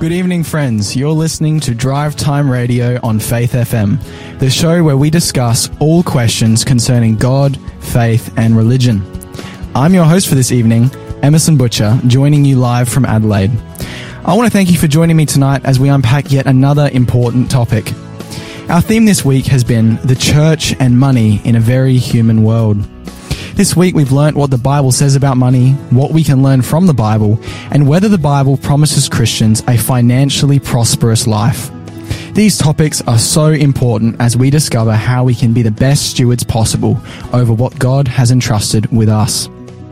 Good evening, friends. You're listening to Drive Time Radio on Faith FM, the show where we discuss all questions concerning God, faith, and religion. I'm your host for this evening, Emerson Butcher, joining you live from Adelaide. I want to thank you for joining me tonight as we unpack yet another important topic. Our theme this week has been the church and money in a very human world. This week we've learnt what the Bible says about money, what we can learn from the Bible, and whether the Bible promises Christians a financially prosperous life. These topics are so important as we discover how we can be the best stewards possible over what God has entrusted with us.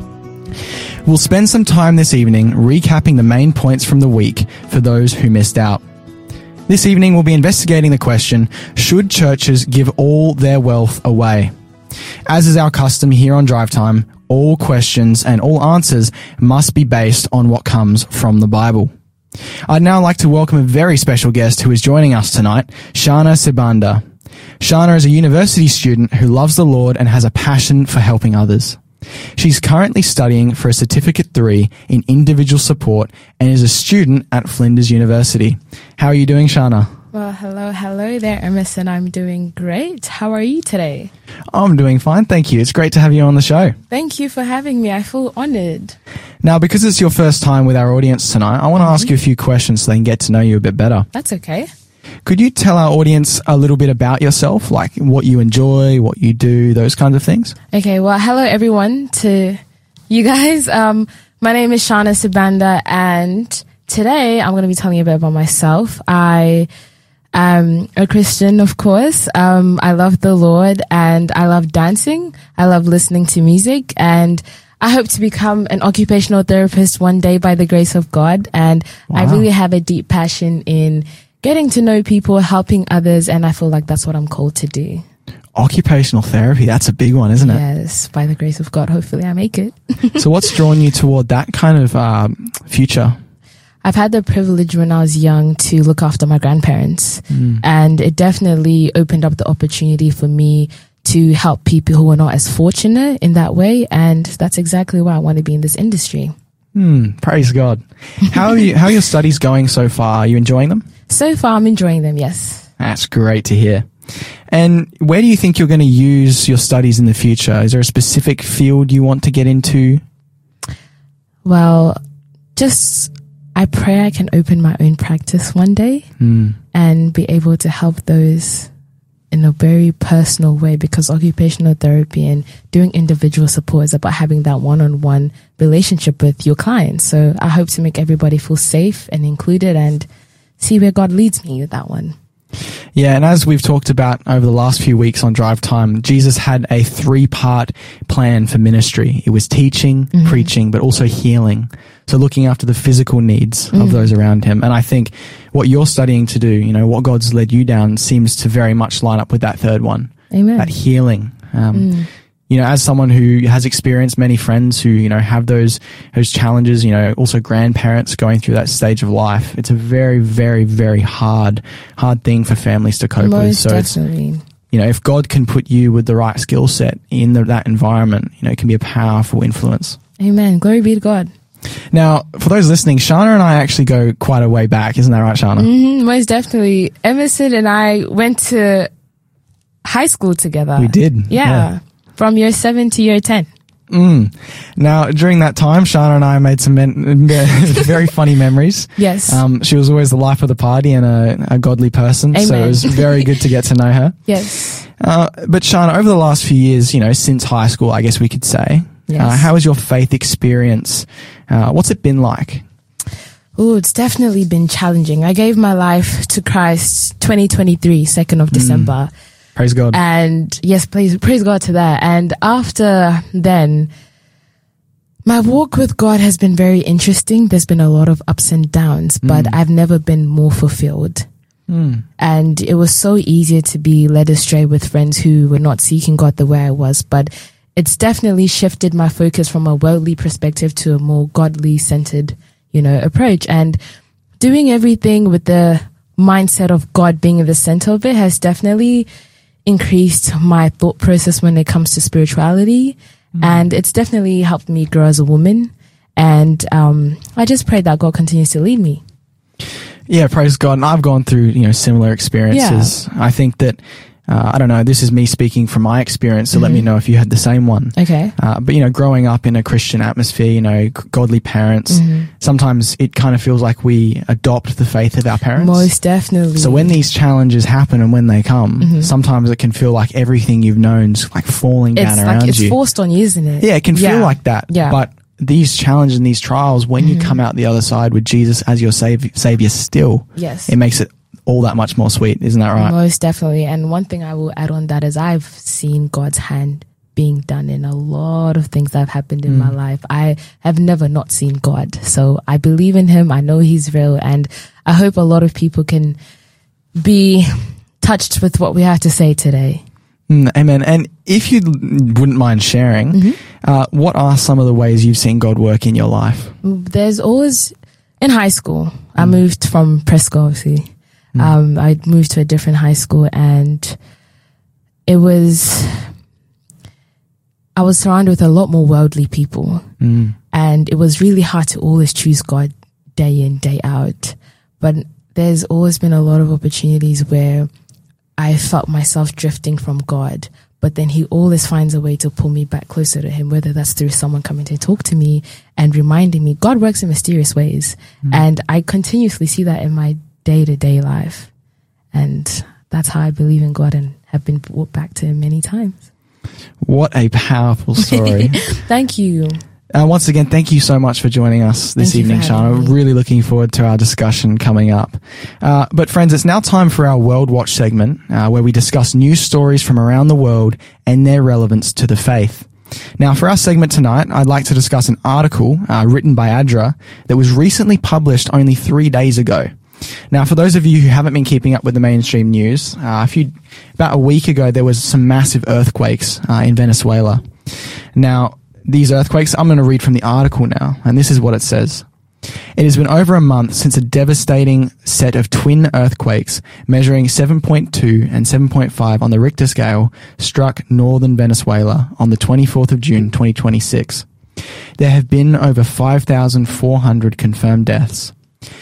We'll spend some time this evening recapping the main points from the week for those who missed out. This evening we'll be investigating the question, should churches give all their wealth away? As is our custom here on Drive Time, all questions and all answers must be based on what comes from the Bible. I'd now like to welcome a very special guest who is joining us tonight, Shana Sibanda. Shana is a university student who loves the Lord and has a passion for helping others. She's currently studying for a Certificate 3 in individual support and is a student at Flinders University. How are you doing, Shana? Well, hello there, Emerson. I'm doing great. How are you today? I'm doing fine, thank you. It's great to have you on the show. Thank you for having me. I feel honored. Now, because it's your first time with our audience tonight, I want to ask you a few questions so they can get to know you a bit better. That's okay. Could you tell our audience a little bit about yourself, like what you enjoy, what you do, those kinds of things? Okay, well, hello everyone to you guys. My name is Shana Sibanda, and today I'm going to be telling you a bit about myself. I am a Christian, of course. I love the Lord and I love dancing. I love listening to music, and I hope to become an occupational therapist one day by the grace of God. And Wow. I really have a deep passion in getting to know people, helping others, and I feel like that's what I'm called to do. Occupational therapy, that's a big one, isn't it? Yes, by the grace of God, hopefully I make it. So what's drawn you toward that kind of future? I've had the privilege when I was young to look after my grandparents, and it definitely opened up the opportunity for me to help people who are not as fortunate in that way, and that's exactly why I want to be in this industry. Praise God. How are your studies going so far? Are you enjoying them? So far, I'm enjoying them, yes. That's great to hear. And where do you think you're going to use your studies in the future? Is there a specific field you want to get into? Well, I pray I can open my own practice one day and be able to help those in a very personal way, because occupational therapy and doing individual support is about having that one-on-one relationship with your clients. So I hope to make everybody feel safe and included and see where God leads me with that one. Yeah, and as we've talked about over the last few weeks on Drive Time, Jesus had a 3-part plan for ministry. It was teaching, preaching, but also healing. So looking after the physical needs of those around him. And I think what you're studying to do, what God's led you down, seems to very much line up with that third one. Amen. That healing. As someone who has experienced many friends who, have those challenges, also grandparents going through that stage of life, it's a very, very, very hard thing for families to cope with. So definitely. If God can put you with the right skill set in that environment, it can be a powerful influence. Amen. Glory be to God. Now, for those listening, Shana and I actually go quite a way back. Isn't that right, Shana? Most definitely. Emerson and I went to high school together. We did. Yeah. From year 7 to year 10. Now, during that time, Shana and I made some very funny memories. Yes. She was always the life of the party and a godly person. Amen. So it was very good to get to know her. Yes. But Shana, over the last few years, since high school, I guess we could say, how has your faith experience, what's it been like? Oh, it's definitely been challenging. I gave my life to Christ 2023, 2nd of December. Praise God. And yes, praise God to that. And after then, my walk with God has been very interesting. There's been a lot of ups and downs, but I've never been more fulfilled. And it was so easy to be led astray with friends who were not seeking God the way I was. But it's definitely shifted my focus from a worldly perspective to a more godly centered, approach. And doing everything with the mindset of God being in the center of it has definitely increased my thought process when it comes to spirituality. And it's definitely helped me grow as a woman. And I just pray that God continues to lead me. Yeah, praise God. And I've gone through, similar experiences. Yeah. I think that, I don't know, this is me speaking from my experience, so let me know if you had the same one. Okay. But, growing up in a Christian atmosphere, godly parents, sometimes it kind of feels like we adopt the faith of our parents. Most definitely. So when these challenges happen and when they come, sometimes it can feel like everything you've known's like falling down around you. It's forced on you, isn't it? Yeah, it can feel like that. Yeah. But these challenges and these trials, when you come out the other side with Jesus as your savior still, yes, it makes it all that much more sweet. Isn't that right? Most definitely. And one thing I will add on that is I've seen God's hand being done in a lot of things that have happened in my life. I have never not seen God. So I believe in him. I know he's real. And I hope a lot of people can be touched with what we have to say today. Amen. And if you wouldn't mind sharing, what are some of the ways you've seen God work in your life? There's always, in high school, I moved from Prescott, obviously. I moved to a different high school, and I was surrounded with a lot more worldly people, and it was really hard to always choose God day in, day out. But there's always been a lot of opportunities where I felt myself drifting from God, but then he always finds a way to pull me back closer to him, whether that's through someone coming to talk to me and reminding me. God works in mysterious ways, and I continuously see that in my day-to-day life, and that's how I believe in God and have been brought back to him many times. What a powerful story. Thank you. Once again, thank you so much for joining us this evening, Shana. Really looking forward to our discussion coming up. But friends, it's now time for our World Watch segment, where we discuss news stories from around the world and their relevance to the faith. Now, for our segment tonight, I'd like to discuss an article written by ADRA that was recently published only 3 days ago. Now, for those of you who haven't been keeping up with the mainstream news, about a week ago, there was some massive earthquakes in Venezuela. Now, these earthquakes, I'm going to read from the article now, and this is what it says. It has been over a month since a devastating set of twin earthquakes measuring 7.2 and 7.5 on the Richter scale struck northern Venezuela on the 24th of June, 2026. There have been over 5,400 confirmed deaths,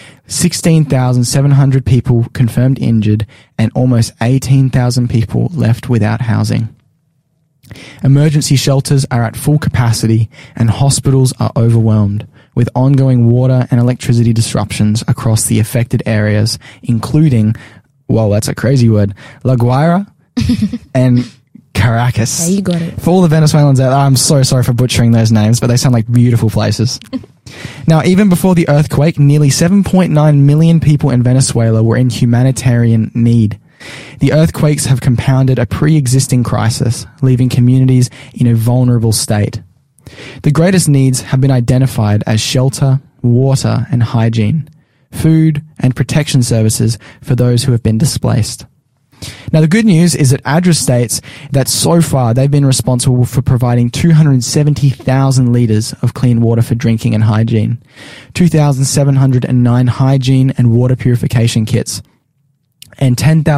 16,700 people confirmed injured, and almost 18,000 people left without housing. Emergency shelters are at full capacity and hospitals are overwhelmed, with ongoing water and electricity disruptions across the affected areas, including, well, that's a crazy word, La Guaira and Caracas. Yeah, you got it. For all the Venezuelans out there, I'm so sorry for butchering those names, but they sound like beautiful places. Now, even before the earthquake, nearly 7.9 million people in Venezuela were in humanitarian need. The earthquakes have compounded a pre-existing crisis, leaving communities in a vulnerable state. The greatest needs have been identified as shelter, water and hygiene, food and protection services for those who have been displaced. Now, the good news is that ADRA states that so far they've been responsible for providing 270,000 litres of clean water for drinking and hygiene, 2,709 hygiene and water purification kits, and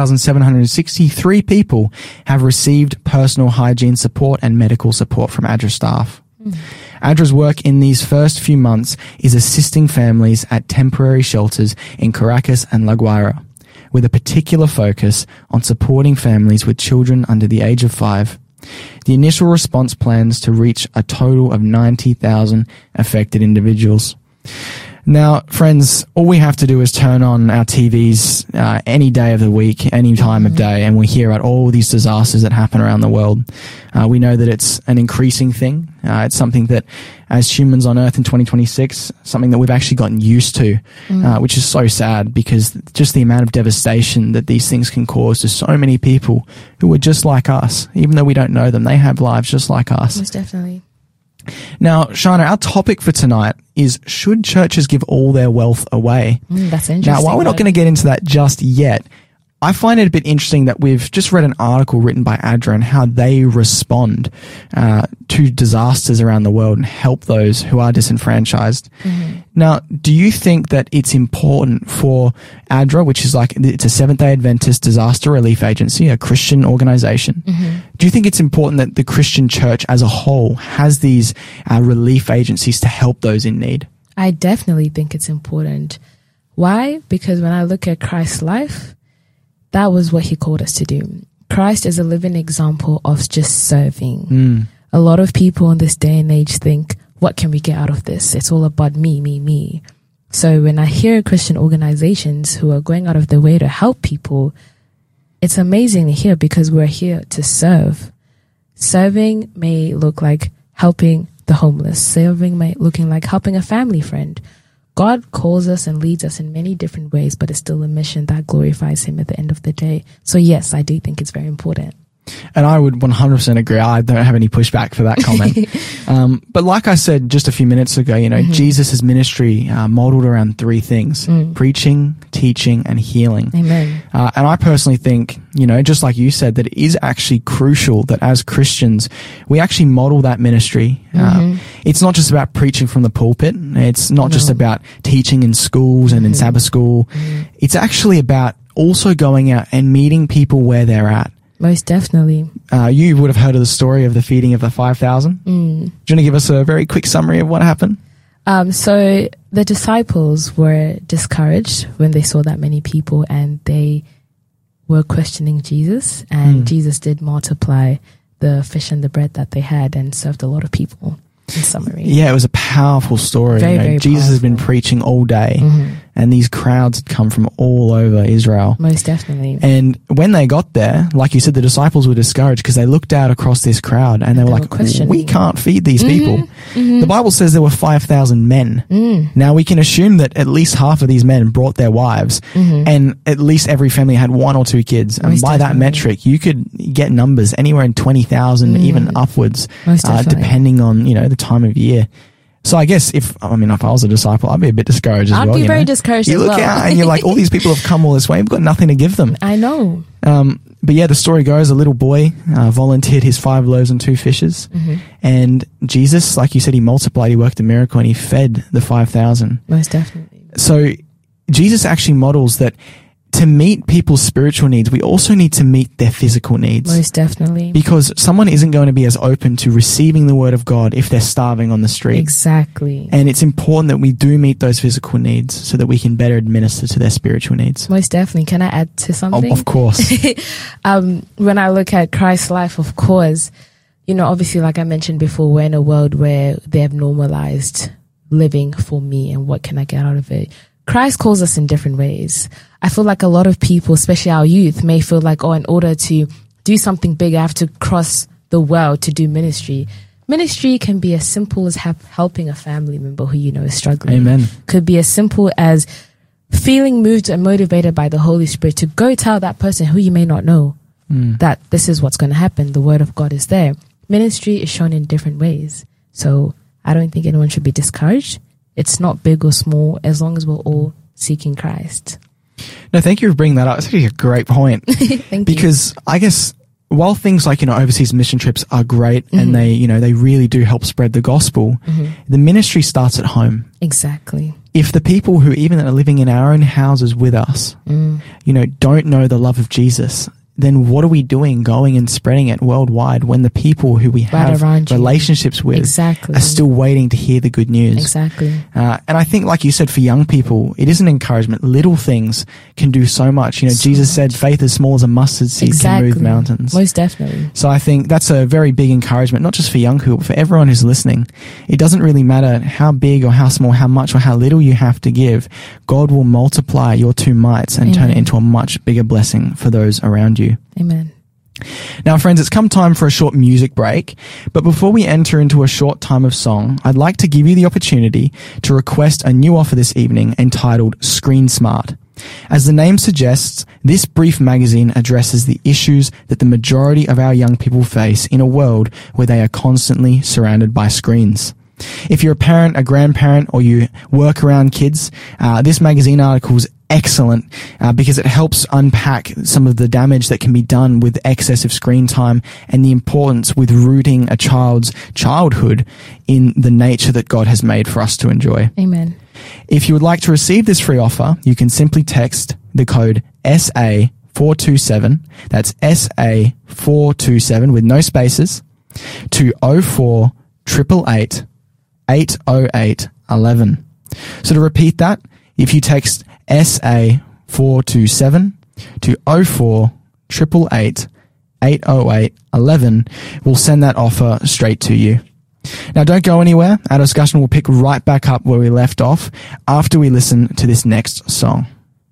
10,763 people have received personal hygiene support and medical support from ADRA staff. ADRA's work in these first few months is assisting families at temporary shelters in Caracas and La Guaira, with a particular focus on supporting families with children under the age of 5. The initial response plans to reach a total of 90,000 affected individuals. Now, friends, all we have to do is turn on our TVs any day of the week, any time of day, and we hear about all these disasters that happen around the world. We know that it's an increasing thing. It's something that, as humans on Earth in 2026, something that we've actually gotten used to, which is so sad because just the amount of devastation that these things can cause to so many people who are just like us. Even though we don't know them, they have lives just like us. Most definitely. Now, Shana, our topic for tonight is, should churches give all their wealth away? That's interesting. Now, while we're not going to get into that just yet, I find it a bit interesting that we've just read an article written by ADRA and how they respond to disasters around the world and help those who are disenfranchised. Now, do you think that it's important for ADRA, which is it's a Seventh-day Adventist disaster relief agency, a Christian organization? Do you think it's important that the Christian church as a whole has these relief agencies to help those in need? I definitely think it's important. Why? Because when I look at Christ's life, that was what he called us to do. Christ is a living example of just serving. A lot of people in this day and age think, what can we get out of this? It's all about me, me, me. So when I hear Christian organizations who are going out of their way to help people, it's amazing to hear because we're here to serve. Serving may look like helping the homeless. Serving may looking like helping a family friend. God calls us and leads us in many different ways, but it's still a mission that glorifies him at the end of the day. So yes, I do think it's very important. And I would 100% agree. I don't have any pushback for that comment. But like I said just a few minutes ago, Jesus' ministry modeled around three things: preaching, teaching, and healing. Amen. And I personally think, just like you said, that it is actually crucial that as Christians, we actually model that ministry. It's not just about preaching from the pulpit. It's not just about teaching in schools and in Sabbath school. It's actually about also going out and meeting people where they're at. Most definitely. You would have heard of the story of the feeding of the 5,000. Do you want to give us a very quick summary of what happened? So the disciples were discouraged when they saw that many people, and they were questioning Jesus. And Jesus did multiply the fish and the bread that they had and served a lot of people. In summary. Yeah, it was a powerful story. Very Jesus has been preaching all day, and these crowds had come from all over Israel. Most definitely. And when they got there, like you said, the disciples were discouraged because they looked out across this crowd and they were like, we can't feed these people. The Bible says there were 5,000 men. Now we can assume that at least half of these men brought their wives, and at least every family had one or two kids. And by that metric, you could get numbers anywhere in 20,000, even upwards, depending on, the time of year. So I guess if I was a disciple, I'd be a bit discouraged as well. I'd be very discouraged as well. You look out and you're like, all these people have come all this way. We've got nothing to give them. I know. But yeah, the story goes, a little boy volunteered his 5 loaves and 2 fishes. And Jesus, like you said, he multiplied, he worked a miracle, and he fed the 5,000. Most definitely. So Jesus actually models that to meet people's spiritual needs, we also need to meet their physical needs. Most definitely. Because someone isn't going to be as open to receiving the word of God if they're starving on the street. Exactly. And it's important that we do meet those physical needs so that we can better administer to their spiritual needs. Most definitely. Can I add to something? Of course. When I look at Christ's life, of course, obviously, like I mentioned before, we're in a world where they have normalized living for me and what can I get out of it. Christ calls us in different ways. I feel like a lot of people, especially our youth, may feel like, in order to do something big, I have to cross the world to do ministry. Ministry can be as simple as helping a family member who is struggling. Amen. Could be as simple as feeling moved and motivated by the Holy Spirit to go tell that person who you may not know that this is what's going to happen. The word of God is there. Ministry is shown in different ways. So I don't think anyone should be discouraged. It's not big or small, as long as we're all seeking Christ. No, thank you for bringing that up. It's actually a great point. Thank you. Because I guess while things like, overseas mission trips are great and they really do help spread the gospel, the ministry starts at home. Exactly. If the people who even are living in our own houses with us, don't know the love of Jesus, then what are we doing going and spreading it worldwide when the people who we have relationships with are still waiting to hear the good news? Exactly. And I think, like you said, for young people, it is an encouragement. Little things can do so much. Jesus said faith as small as a mustard seed can move mountains. Most definitely. So I think that's a very big encouragement, not just for young people, but for everyone who's listening. It doesn't really matter how big or how small, how much or how little you have to give. God will multiply your 2 mites and turn it into a much bigger blessing for those around you. Amen. Now, friends, it's come time for a short music break. But before we enter into a short time of song, I'd like to give you the opportunity to request a new offer this evening entitled Screen Smart. As the name suggests, this brief magazine addresses the issues that the majority of our young people face in a world where they are constantly surrounded by screens. If you're a parent, a grandparent, or you work around kids, this magazine article is excellent because it helps unpack some of the damage that can be done with excessive screen time and the importance with rooting a child's childhood in the nature that God has made for us to enjoy. Amen. If you would like to receive this free offer, you can simply text the code SA427, that's SA427 with no spaces, to 0488880811. So to repeat that, if you text SA427 to 04 888 808 11. We'll send that offer straight to you. Now, don't go anywhere. Our discussion will pick right back up where we left off after we listen to this next song.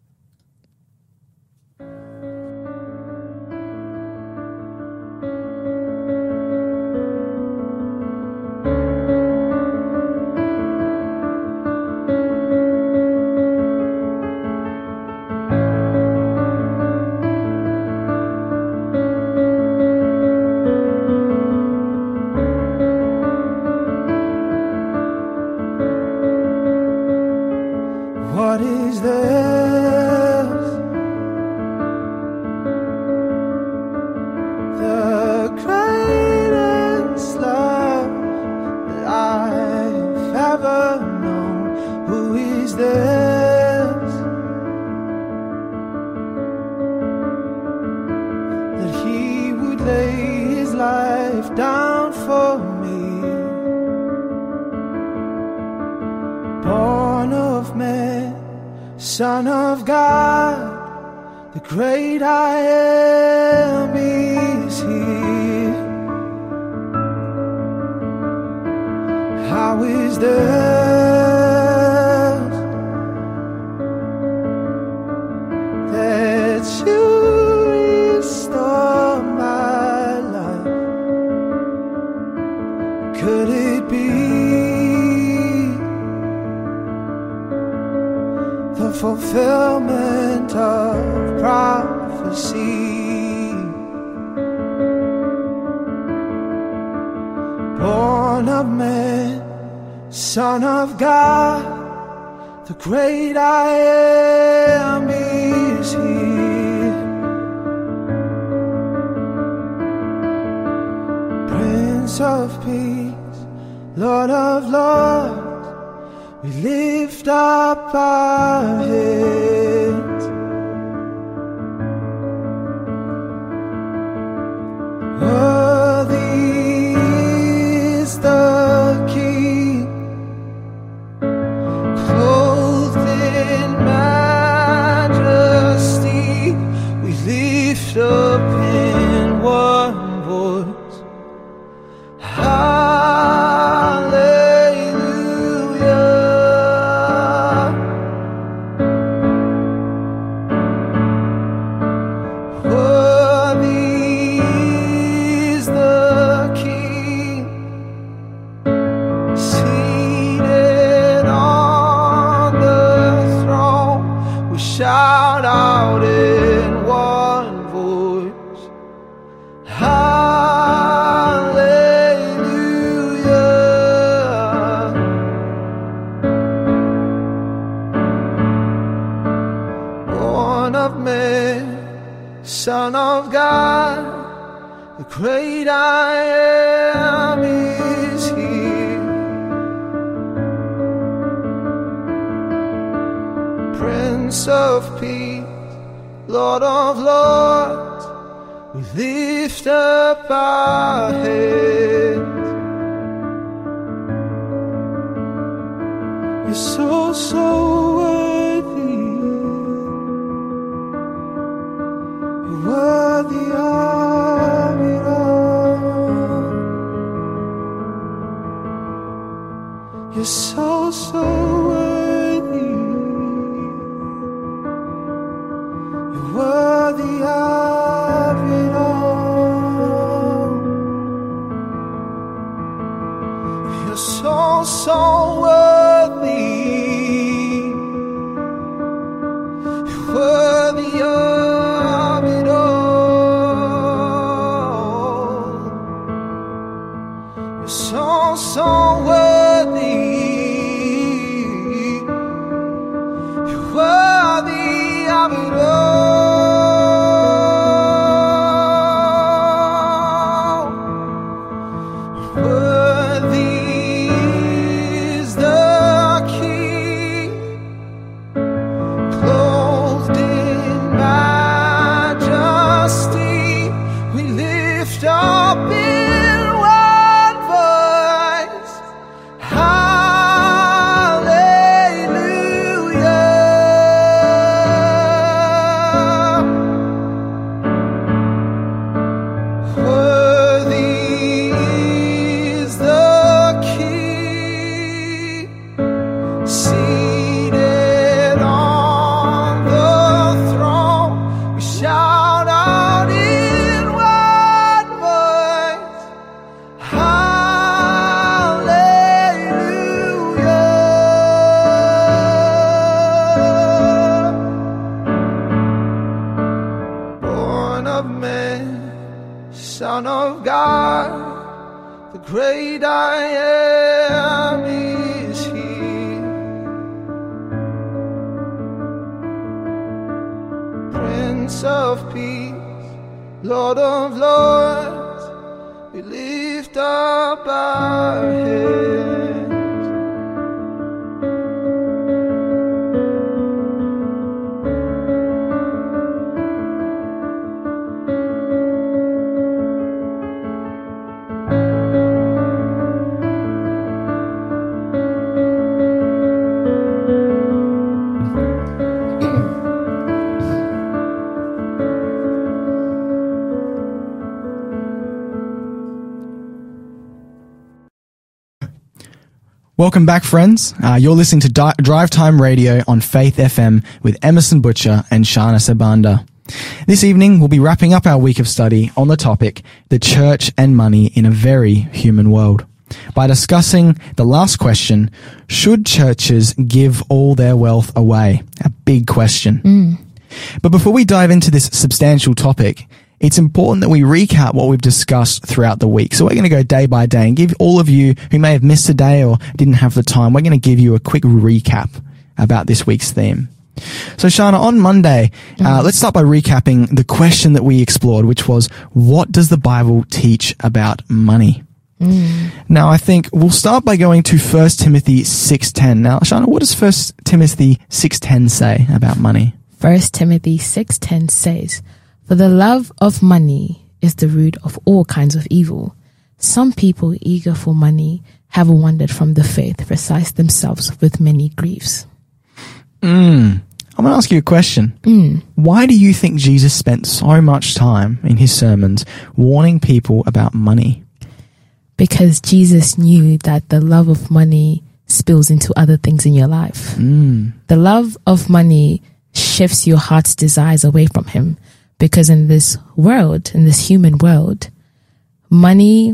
What is this? The greatest love that I've ever known. Who is this? That he would lay his life down for me. Born of man, Son of God, the great I am is here. How is this that you restore my life? Could it be the fulfillment of prophecy? Born of man, Son of God, the great I am is here. Prince of Peace, Lord of Lords, we lift up our heads. Worthy is the King, clothed in majesty. We lift up in one voice. Shout out in one voice, hallelujah. Born of man, Son of God, the great I am is here. Prince of Peace, Lord of Lords, we lift up our heads. You're so, so worthy. You're worthy of it all. You're so, so worthy. Worthy of it all. You're so, so worthy. You're worthy of it all. You're so, so worthy. You're worthy of it all. great I am is here. Prince of Peace, Lord of Lords, we lift up our heads. Welcome back, friends. You're listening to Drive Time Radio on Faith FM with Emerson Butcher and Shana Sabanda. This evening, we'll be wrapping up our week of study on the topic, the church and money in a very human world, by discussing the last question, should churches give all their wealth away? A big question. But before we dive into this substantial topic, it's important that we recap what we've discussed throughout the week. So we're going to go day by day and give all of you who may have missed a day or didn't have the time, we're going to give you a quick recap about this week's theme. So Shana, on Monday, let's start by recapping the question that we explored, which was, what does the Bible teach about money? Now, I think we'll start by going to 1 Timothy 6:10. Now, Shana, what does 1 Timothy 6:10 say about money? 1 Timothy 6:10 says, "For the love of money is the root of all kinds of evil. Some people eager for money have wandered from the faith, recite themselves with many griefs." I'm going to ask you a question. Why do you think Jesus spent so much time in his sermons warning people about money? Because Jesus knew that the love of money spills into other things in your life. The love of money shifts your heart's desires away from him. Because in this world, in this human world, money,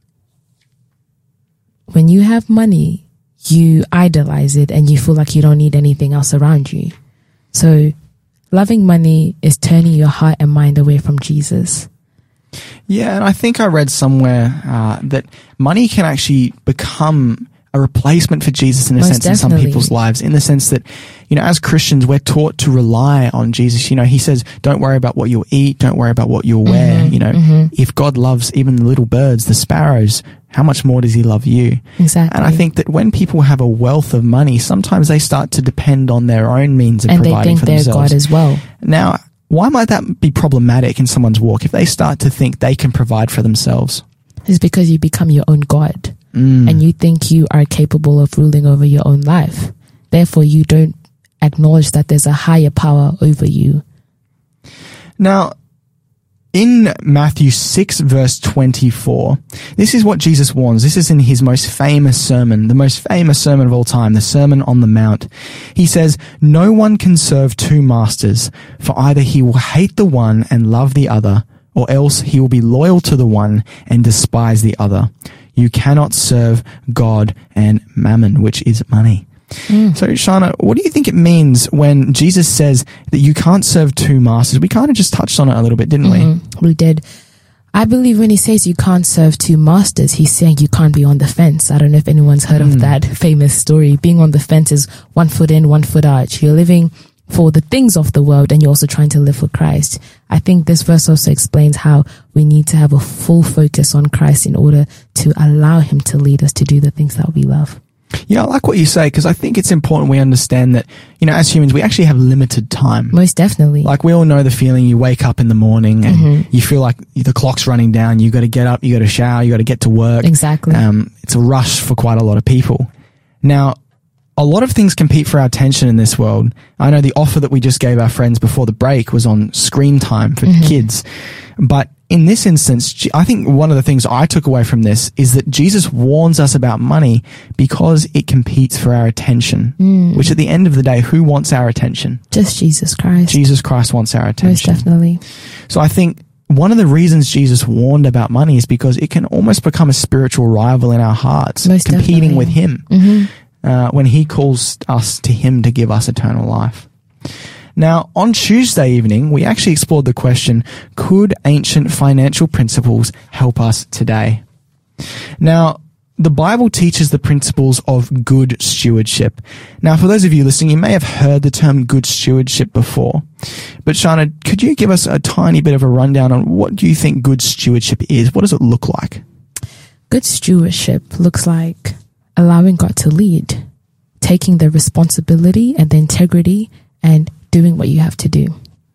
when you have money, you idolize it and you feel like you don't need anything else around you. So loving money is turning your heart and mind away from Jesus. Yeah, and I think I read somewhere that money can actually become a replacement for Jesus in a sense in some people's lives, in the sense that, you know, as Christians, we're taught to rely on Jesus. You know, he says, don't worry about what you'll eat, don't worry about what you'll wear. You know, if God loves even the little birds, the sparrows, how much more does he love you? Exactly. And I think that when people have a wealth of money, sometimes they start to depend on their own means of providing for themselves. And they think they're God as well. Now, why might that be problematic in someone's walk if they start to think they can provide for themselves? It's because you become your own God. And you think you are capable of ruling over your own life. Therefore, you don't acknowledge that there's a higher power over you. Now, in Matthew 6 verse 24, this is what Jesus warns. This is in his most famous sermon, the most famous sermon of all time, the Sermon on the Mount. He says, "No one can serve two masters, for either he will hate the one and love the other, or else he will be loyal to the one and despise the other. You cannot serve God and mammon," which is money. So, Shana, what do you think it means when Jesus says that you can't serve two masters? We kind of just touched on it a little bit, didn't we? We did. I believe when he says you can't serve two masters, he's saying you can't be on the fence. I don't know if anyone's heard of that famous story. Being on the fence is 1 foot in, 1 foot out. You're living for the things of the world and you're also trying to live for Christ. I think this verse also explains how we need to have a full focus on Christ in order to allow him to lead us to do the things that we love. Yeah, I like what you say, because I think it's important we understand that, you know, as humans, we actually have limited time. Most definitely. Like, we all know the feeling you wake up in the morning and you feel like the clock's running down. You got to get up, you got to shower, you got to get to work. Exactly. It's a rush for quite a lot of people. Now, a lot of things compete for our attention in this world. I know the offer that we just gave our friends before the break was on screen time for kids. But in this instance, I think one of the things I took away from this is that Jesus warns us about money because it competes for our attention, which at the end of the day, who wants our attention? Just Jesus Christ. Jesus Christ wants our attention. Most definitely. So I think one of the reasons Jesus warned about money is because it can almost become a spiritual rival in our hearts, competing with him when he calls us to him to give us eternal life. Now, on Tuesday evening, we actually explored the question, could ancient financial principles help us today? Now, the Bible teaches the principles of good stewardship. Now, for those of you listening, you may have heard the term good stewardship before. But Shana, could you give us a tiny bit of a rundown on what do you think good stewardship is? What does it look like? Good stewardship looks like allowing God to lead, taking the responsibility and the integrity and doing what you have to do.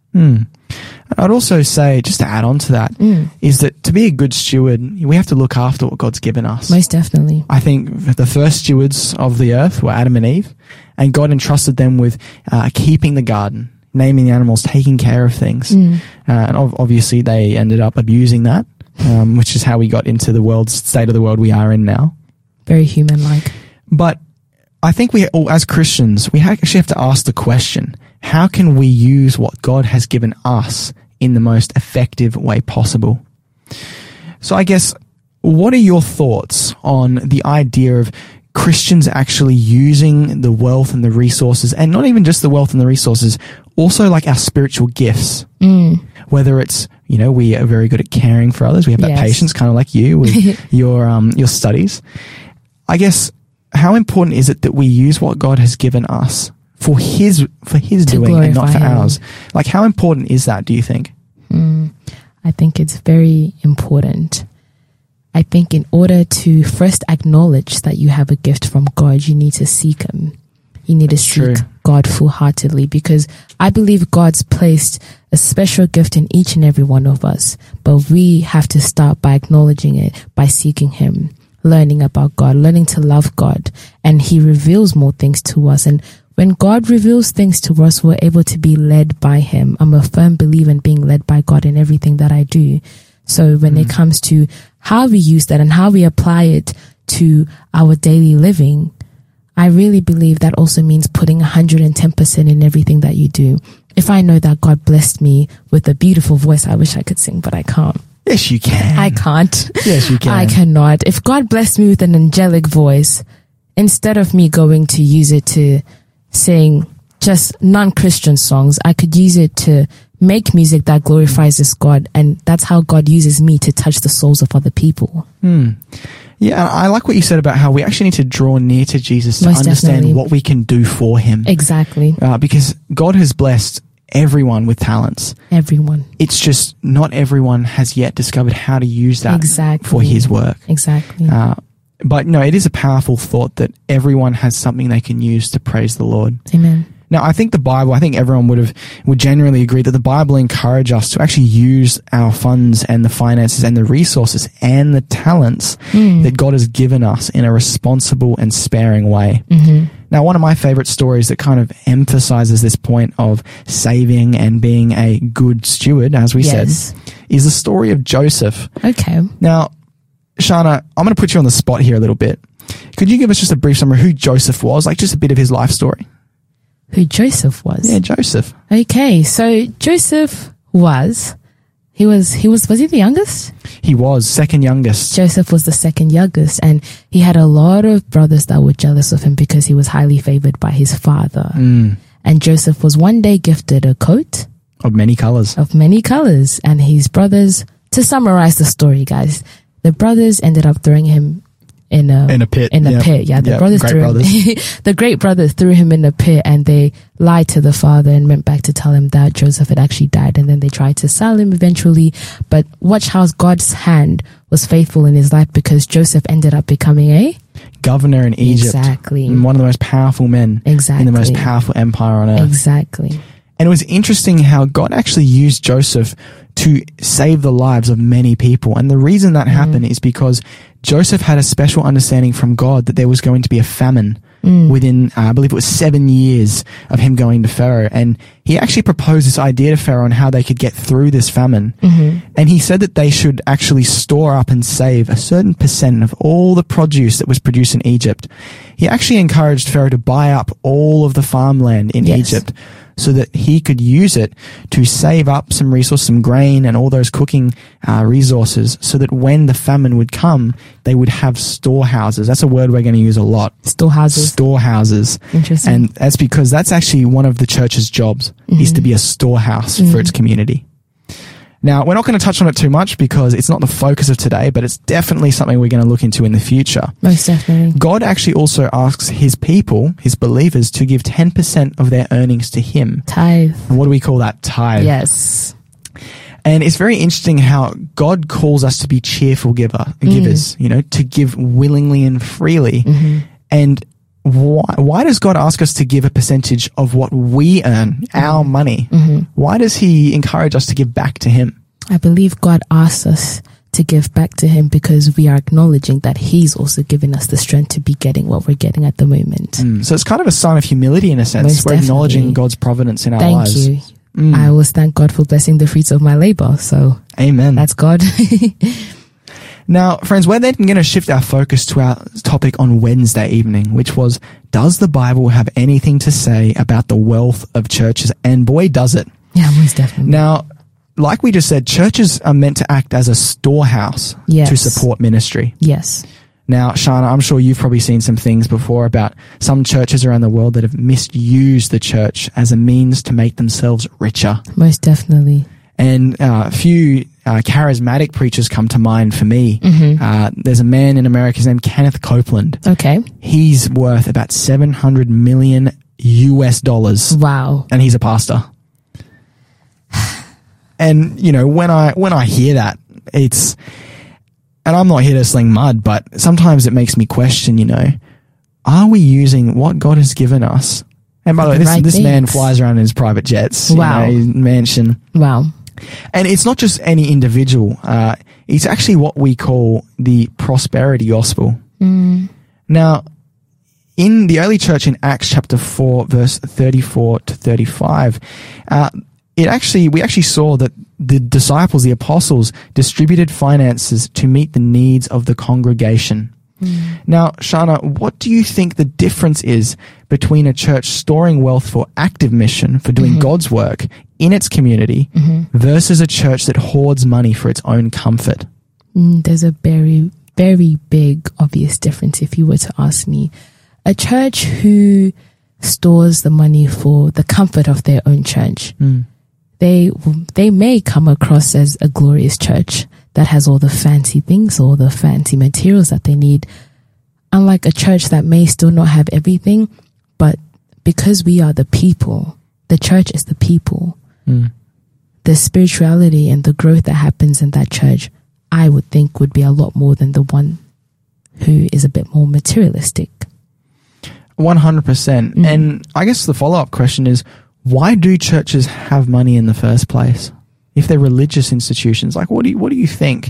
I'd also say, just to add on to that, is that to be a good steward, we have to look after what God's given us. Most definitely. I think the first stewards of the earth were Adam and Eve, and God entrusted them with keeping the garden, naming the animals, taking care of things. And obviously they ended up abusing that, which is how we got into the state of the world we are in now. Very human-like. But I think we all, as Christians, we actually have to ask the question, how can we use what God has given us in the most effective way possible? So I guess, what are your thoughts on the idea of Christians actually using the wealth and the resources, and not even just the wealth and the resources, also like our spiritual gifts? Whether it's, we are very good at caring for others. We have that patience, kind of like you with your studies. I guess, how important is it that we use what God has given us for his doing and not for ours? Like, how important is that, do you think? I think it's very important. I think in order to first acknowledge that you have a gift from God, you need to seek him. You need to seek God full-heartedly, because I believe God's placed a special gift in each and every one of us, but we have to start by acknowledging it, by seeking him, learning about God, learning to love God, and he reveals more things to us. And when God reveals things to us, we're able to be led by him. I'm a firm believer in being led by God in everything that I do. So when it comes to how we use that and how we apply it to our daily living, I really believe that also means putting 110% in everything that you do. If I know that God blessed me with a beautiful voice, I wish I could sing, but I can't. Yes, you can. I can't. Yes, you can. I cannot. If God blessed me with an angelic voice, instead of me going to use it to sing just non-Christian songs, I could use it to make music that glorifies this God. And that's how God uses me to touch the souls of other people. Yeah, I like what you said about how we actually need to draw near to Jesus to understand what we can do for him. Exactly. Because God has blessed everyone with talents. Everyone. It's just not everyone has yet discovered how to use that for his work. Exactly. But no, it is a powerful thought that everyone has something they can use to praise the Lord. Amen. Now, I think everyone would generally agree that the Bible encourages us to actually use our funds and the finances and the resources and the talents that God has given us in a responsible and sparing way. Now, one of my favorite stories that kind of emphasizes this point of saving and being a good steward, as we said, is the story of Joseph. Okay. Now, Shana, I'm going to put you on the spot here a little bit. Could you give us just a brief summary of who Joseph was, like just a bit of his life story? Who Joseph was? Yeah, Joseph. Okay, so Joseph was he the youngest? He was second youngest. Joseph was the second youngest, and he had a lot of brothers that were jealous of him because he was highly favored by his father. And Joseph was one day gifted a coat of many colors. And his brothers, to summarize the story, guys, the brothers ended up throwing him in a pit. Yeah, the great brothers threw him in a pit, and they lied to the father and went back to tell him that Joseph had actually died, and then they tried to sell him eventually. But watch how God's hand was faithful in his life, because Joseph ended up becoming a governor in Egypt. Exactly. And one of the most powerful men in the most powerful empire on earth. Exactly. And it was interesting how God actually used Joseph to save the lives of many people. And the reason that happened is because Joseph had a special understanding from God that there was going to be a famine within, I believe it was 7 years of him going to Pharaoh. And he actually proposed this idea to Pharaoh on how they could get through this famine. And he said that they should actually store up and save a certain percent of all the produce that was produced in Egypt. He actually encouraged Pharaoh to buy up all of the farmland in Egypt, so that he could use it to save up some resources, some grain and all those cooking resources, so that when the famine would come, they would have storehouses. That's a word we're going to use a lot. Storehouses. Interesting. And that's because that's actually one of the church's jobs, is to be a storehouse for its community. Now, we're not going to touch on it too much because it's not the focus of today, but it's definitely something we're going to look into in the future. Most definitely. God actually also asks his people, his believers, to give 10% of their earnings to him. Tithe. And what do we call that? Tithe. Yes. And it's very interesting how God calls us to be cheerful givers, you know, to give willingly and freely. And why does God ask us to give a percentage of what we earn, our money? Why does he encourage us to give back to him? I believe God asks us to give back to him because we are acknowledging that he's also giving us the strength to be getting what we're getting at the moment. So it's kind of a sign of humility in a sense. Most We're acknowledging definitely. God's providence in our Thank lives. you. I always thank God for blessing the fruits of my labor. So Amen. that's God. Now, friends, we're then going to shift our focus to our topic on Wednesday evening, which was, does the Bible have anything to say about the wealth of churches? And boy, does it. Yeah, most definitely. Now, like we just said, churches are meant to act as a storehouse Yes. to support ministry. Yes. Now, Shana, I'm sure you've probably seen some things before about some churches around the world that have misused the church as a means to make themselves richer. Most definitely. And a few charismatic preachers come to mind for me. There's a man in America, his name Kenneth Copeland. Okay. He's worth about $700 million US. Wow. And he's a pastor. And, you know, when I hear that, it's, and I'm not here to sling mud, but sometimes it makes me question, you know, are we using what God has given us? And by the way, this man flies around in his private jets. Wow. You know, his mansion. Wow. And it's not just any individual. It's actually what we call the prosperity gospel. Now, in the early church in Acts chapter 4, verse 34 to 35, we actually saw that the disciples, the apostles, distributed finances to meet the needs of the congregation. Now, Shana, what do you think the difference is between a church storing wealth for active mission, for doing God's work in its community, versus a church that hoards money for its own comfort? There's a very, very big, obvious difference if you were to ask me. A church who stores the money for the comfort of their own church, they may come across as a glorious church that has all the fancy things, all the fancy materials that they need. Unlike a church that may still not have everything, but because we are the people, the church is the people, the spirituality and the growth that happens in that church, I would think would be a lot more than the one who is a bit more materialistic. 100%. And I guess the follow-up question is, why do churches have money in the first place? If they're religious institutions, like what do you think?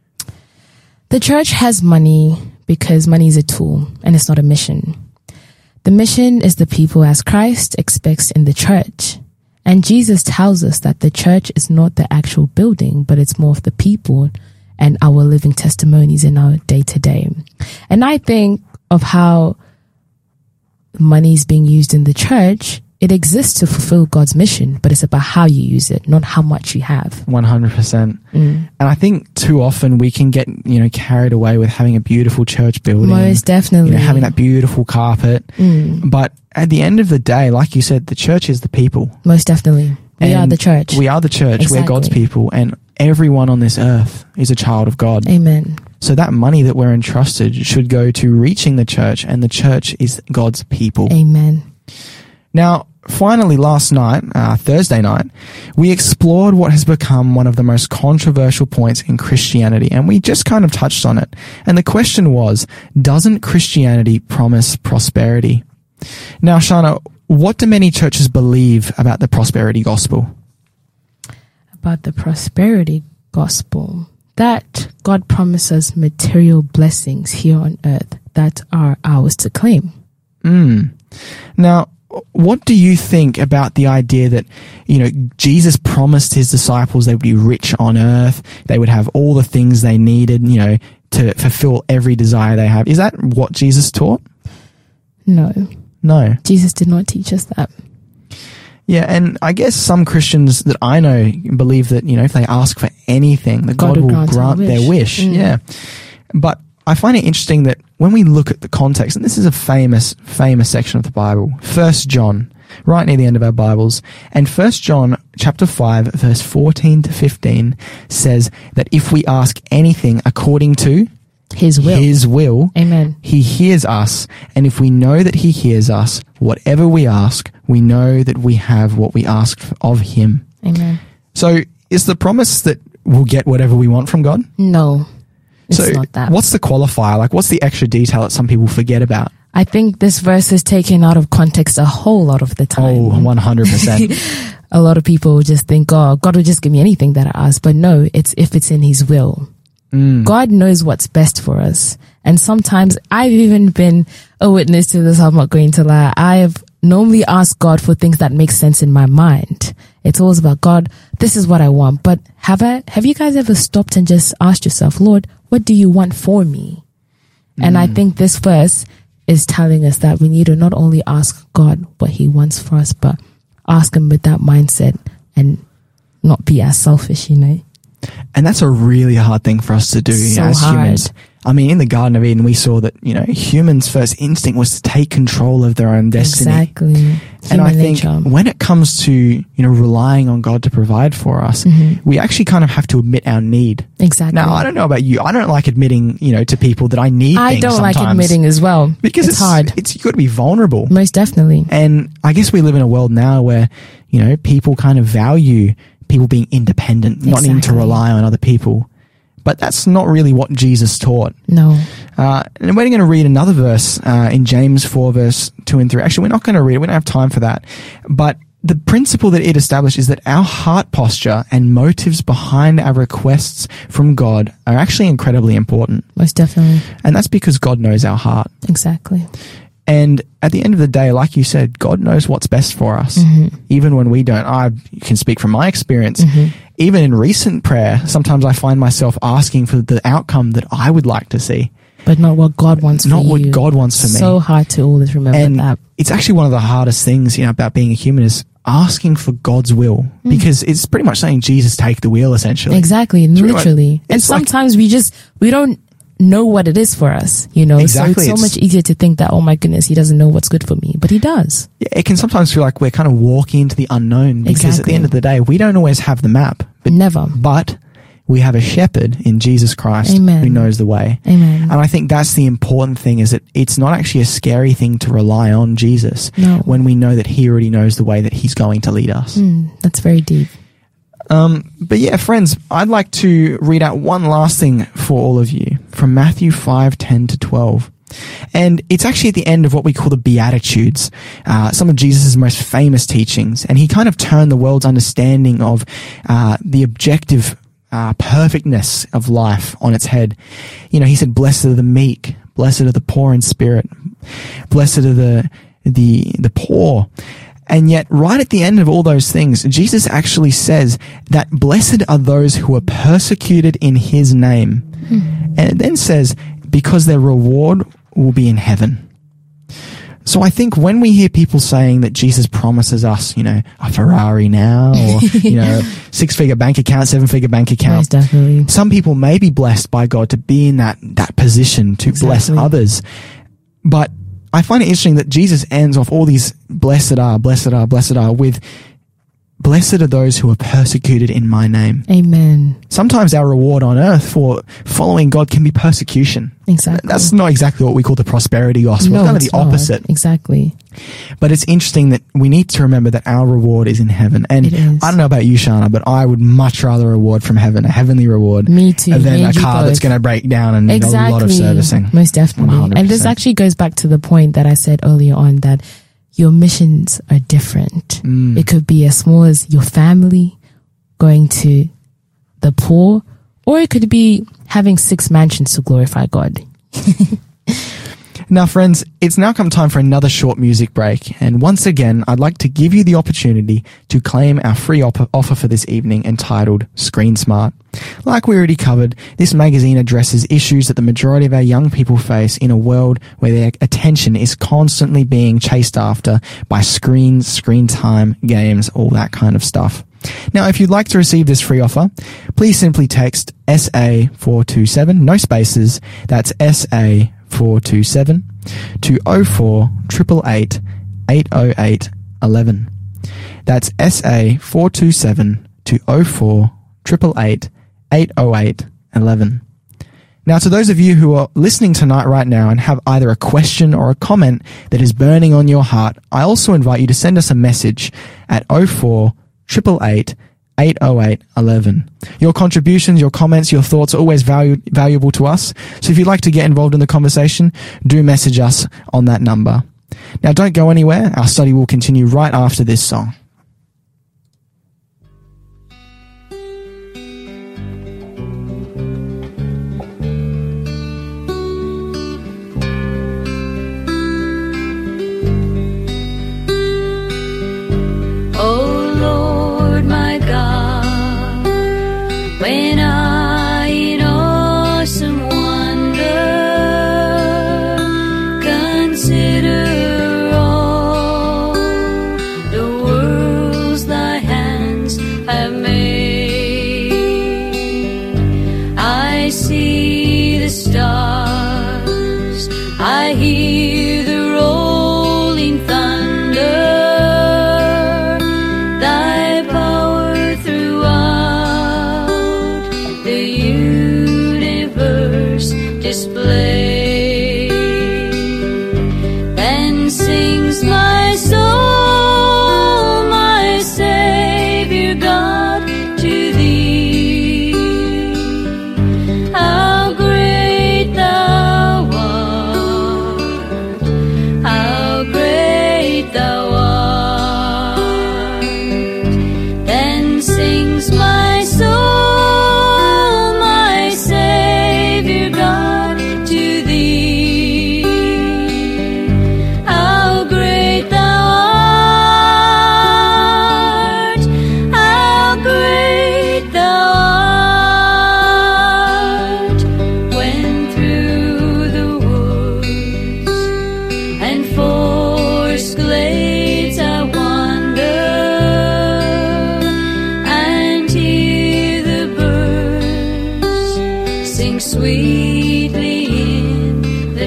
The church has money because money is a tool and it's not a mission. The mission is the people as Christ expects in the church. And Jesus tells us that the church is not the actual building, but it's more of the people and our living testimonies in our day to day. And I think of how money is being used in the church. It exists to fulfill God's mission, but it's about how you use it, not how much you have. 100%. And I think too often we can get, you know, carried away with having a beautiful church building. Most definitely. You know, having that beautiful carpet. But at the end of the day, like you said, the church is the people. Most definitely. We are the church. We are the church. Exactly. We're God's people. And everyone on this earth is a child of God. Amen. So that money that we're entrusted should go to reaching the church, and the church is God's people. Amen. Now, finally, last night, Thursday night, we explored what has become one of the most controversial points in Christianity, and we just kind of touched on it. And the question was, doesn't Christianity promise prosperity? Now, Shana, what do many churches believe about the prosperity gospel? About the prosperity gospel, that God promises material blessings here on earth that are ours to claim. Now, what do you think about the idea that, you know, Jesus promised his disciples they would be rich on earth, they would have all the things they needed, you know, to fulfill every desire they have? Is that what Jesus taught? No. Jesus did not teach us that. Yeah, and I guess some Christians that I know believe that, you know, if they ask for anything, that God will grant their wish. Yeah. But I find it interesting that when we look at the context, and this is a famous section of the Bible, 1 John, right near the end of our Bibles, and 1 John chapter 5, verse 14 to 15 says that if we ask anything according to His will. Amen. He hears us. And if we know that He hears us, whatever we ask, we know that we have what we ask of Him. Amen. So is the promise that we'll get whatever we want from God? No, it's So not that. what's the qualifier? Like, what's the extra detail that some people forget about? I think this verse is taken out of context a whole lot of the time. Oh, 100%. A lot of people just think, oh, God will just give me anything that I ask. But no, it's if it's in His will. God knows what's best for us. And sometimes I've even been a witness to this. I'm not going to lie. I've normally asked God for things that make sense in my mind. It's always about, God, this is what I want. But have you guys ever stopped and just asked yourself, Lord, what do you want for me? And I think this verse is telling us that we need to not only ask God what He wants for us, but ask Him with that mindset and not be as selfish, you know. And that's a really hard thing for us to do So as hard. humans. I mean, in the Garden of Eden, we saw that, humans' first instinct was to take control of their own destiny. Exactly. And I think nature. when it comes to, relying on God to provide for us, we actually kind of have to admit our need. Exactly. Now, I don't know about you. I don't like admitting, to people that I need I things don't like sometimes. admitting as well. Because it's hard. You've got to be vulnerable. Most definitely. And I guess we live in a world now where, people kind of value people being independent, not needing to Exactly. rely on other people. But that's not really what Jesus taught. No. And we're going to read another verse in James 4, verse 2 and 3. Actually, we're not going to read it. We don't have time for that. But the principle that it established is that our heart posture and motives behind our requests from God are actually incredibly important. Most definitely. And that's because God knows our heart. Exactly. And at the end of the day, like you said, God knows what's best for us, even when we don't. I can speak from my experience. Even in recent prayer, sometimes I find myself asking for the outcome that I would like to see. But not what God wants for you. Not what God wants for me. So hard to always remember And that. it's actually one of the hardest things, about being a human is asking for God's will, because it's pretty much saying, Jesus, take the wheel, essentially. Exactly. pretty much- Literally. And it's like- sometimes we don't know what it is for us, Exactly. So it's so much easier to think that, oh my goodness, He doesn't know what's good for me, but He does. Yeah, it can sometimes feel like we're kind of walking into the unknown, because at the Exactly. end of the day, we don't always have the map. Never. But we have a shepherd in Jesus Christ Amen. who knows the way. Amen. And I think that's the important thing, is that it's not actually a scary thing to rely on Jesus No. when we know that He already knows the way that He's going to lead us. That's very deep. But yeah, friends, I'd like to read out one last thing for all of you from Matthew 5:10 to 12. And it's actually at the end of what we call the Beatitudes, some of Jesus' most famous teachings. And He kind of turned the world's understanding of the objective perfectness of life on its head. He said, blessed are the meek, blessed are the poor in spirit, blessed are the poor. And yet, right at the end of all those things, Jesus actually says that blessed are those who are persecuted in His name. And it then says, because their reward will be in heaven. So I think when we hear people saying that Jesus promises us, a Ferrari now, or, 6-figure bank account, 7-figure bank account, Most definitely. some people may be blessed by God to be in that position to bless Exactly. others. But I find it interesting that Jesus ends off all these blessed are with blessed are those who are persecuted in my name. Amen. Sometimes our reward on earth for following God can be persecution. Exactly. That's not exactly what we call the prosperity gospel. It's kind of it's the not. opposite. Exactly. But it's interesting that we need to remember that our reward is in heaven. And It is. I don't know about you, Shana, but I would much rather a reward from heaven, a heavenly reward, Me too. than Me a and you car that's both. going to break down and need a lot of servicing. Most definitely. 100%. And this actually goes back to the point that I said earlier on, that your missions are different. It could be as small as your family, going to the poor, or it could be having 6 mansions to glorify God. Now, friends, it's now come time for another short music break. And once again, I'd like to give you the opportunity to claim our free offer for this evening entitled Screen Smart. Like we already covered, this magazine addresses issues that the majority of our young people face in a world where their attention is constantly being chased after by screens, screen time, games, all that kind of stuff. Now, if you'd like to receive this free offer, please simply text SA427, no spaces, that's SA427, to 04 888 808 11. That's SA 427 to 04 888 808 11. Now, to those of you who are listening tonight right now and have either a question or a comment that is burning on your heart, I also invite you to send us a message at 04 888 808 11. Your contributions, your comments, your thoughts are always valuable to us. So if you'd like to get involved in the conversation, do message us on that number. Now, don't go anywhere. Our study will continue right after this song. When I in awesome wonder consider all the worlds thy hands have made, I see the stars, I hear the rolling thunder, thy power throughout the universe display. Then sings my soul, my Savior God, to thee. How great thou art, how great thou art. Then sings my soul, sweetly in the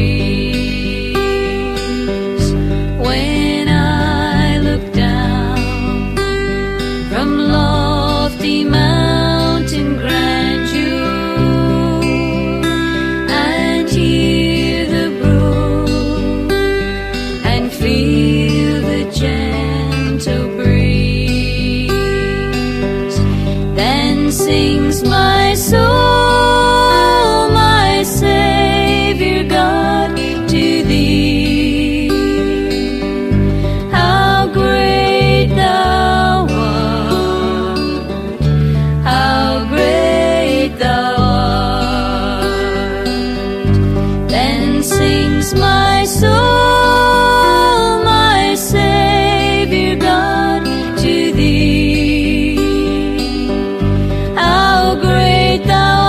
trees. When I look down from lofty mountain grandeur and hear the brook and feel the gentle breeze, then sings my soul, Savior God, to thee. How great thou art, how great thou art. Then sings my soul, my Savior God, to thee. How great thou art,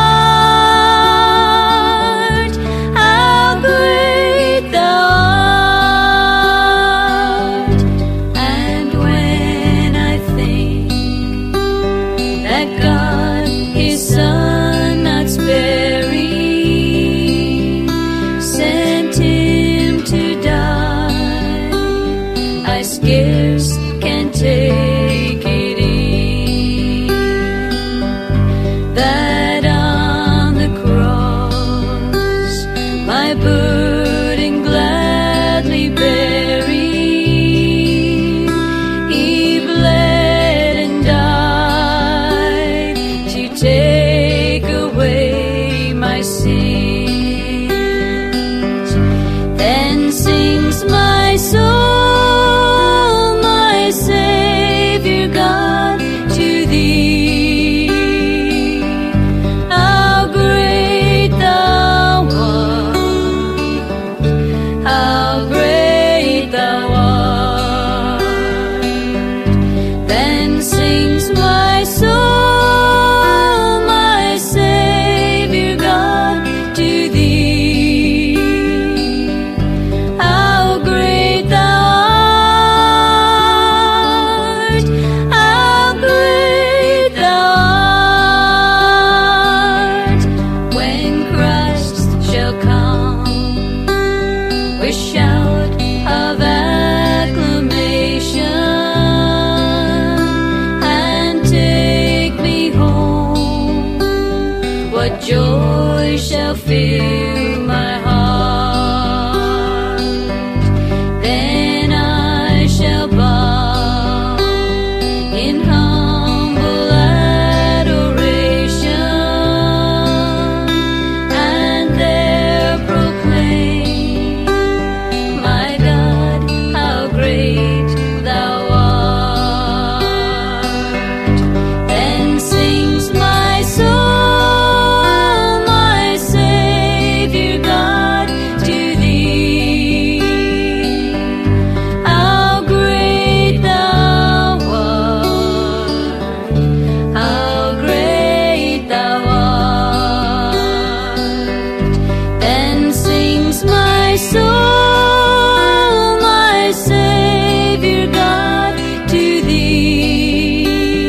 scarce can take it in, that on the cross my burden gladly bearing, he bled and died to take away my sins. Then sings my soul, Savior God, to thee. How great thou art, how great thou art. Then sings my soul, my Savior God, to thee. How great thou art, shout of acclamation. joy shall fill my heart. Then I shall bow in humble adoration, and there proclaim, my God, how great thou art. Then sings my soul, my Savior God, to thee. How great thou art, how great thou art. Then sings my soul, my Savior God, to thee.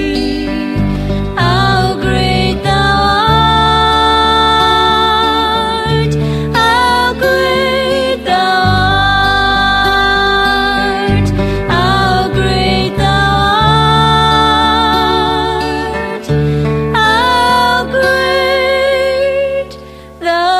How great thou art, how great thou art, how great thou art, how great thou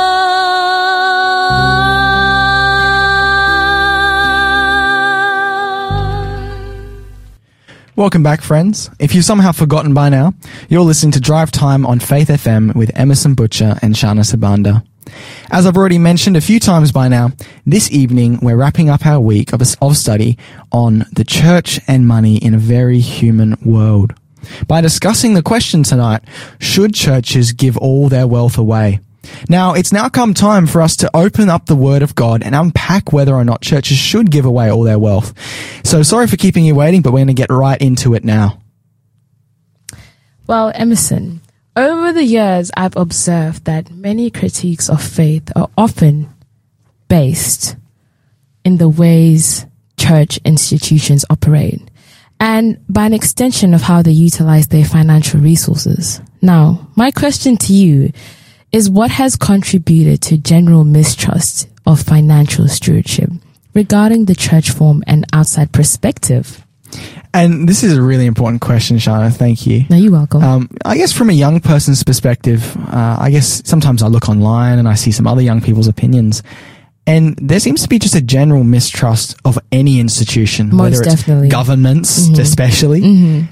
art. Welcome back, friends. If you've somehow forgotten by now, you're listening to Drive Time on Faith FM with Emerson Butcher and Shana Sabanda. As I've already mentioned a few times by now, this evening we're wrapping up our week of study on the church and money in a very human world by discussing the question tonight, should churches give all their wealth away? Now, it's now come time for us to open up the Word of God and unpack whether or not churches should give away all their wealth. So sorry for keeping you waiting, but we're going to get right into it now. Well, Emerson, over the years, I've observed that many critiques of faith are often based in the ways church institutions operate, and by an extension of how they utilize their financial resources. Now, my question to you is, what has contributed to general mistrust of financial stewardship regarding the church form and outside perspective? And this is a really important question, Shana. Thank you. No, you're welcome. I guess from a young person's perspective, I guess sometimes I look online and I see some other young people's opinions, and there seems to be just a general mistrust of any institution, Most whether it's definitely. governments, especially,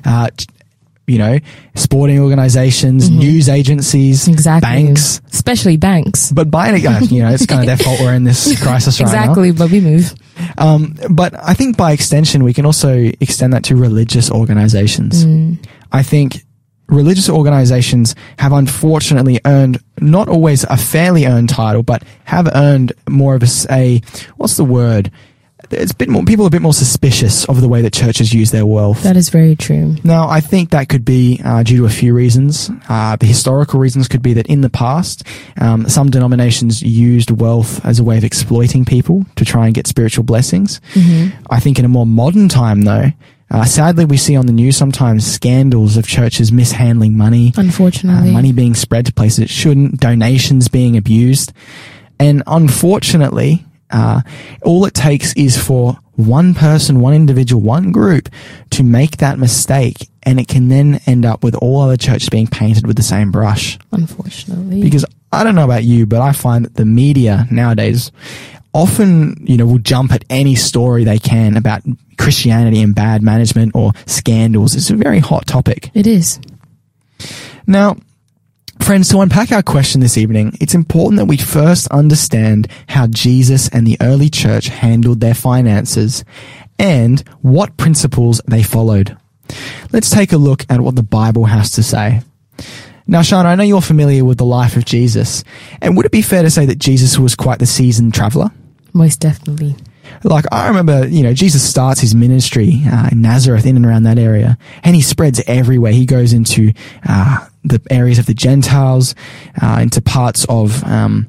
sporting organizations, news agencies, Exactly. banks. Especially banks. But by it's kind of their fault we're in this crisis right now. Exactly, but we move. But I think by extension, we can also extend that to religious organizations. I think religious organizations have unfortunately earned not always a fairly earned title, but have earned more of what's the word? It's a bit more, people are a bit more suspicious of the way that churches use their wealth. That is very true. Now, I think that could be due to a few reasons. The historical reasons could be that in the past, some denominations used wealth as a way of exploiting people to try and get spiritual blessings. I think in a more modern time, though, sadly, we see on the news sometimes scandals of churches mishandling money. Unfortunately. Money being spread to places it shouldn't, donations being abused. And unfortunately, all it takes is for one person, one individual, one group to make that mistake, and it can then end up with all other churches being painted with the same brush. Unfortunately. Because I don't know about you, but I find that the media nowadays often, will jump at any story they can about Christianity and bad management or scandals. It's a very hot topic. It is. Now, friends, to unpack our question this evening, it's important that we first understand how Jesus and the early church handled their finances and what principles they followed. Let's take a look at what the Bible has to say. Now, Shana, I know you're familiar with the life of Jesus, and would it be fair to say that Jesus was quite the seasoned traveler? Most definitely. Like, I remember, Jesus starts his ministry in Nazareth, in and around that area, and he spreads everywhere. He goes into the areas of the Gentiles, into parts of,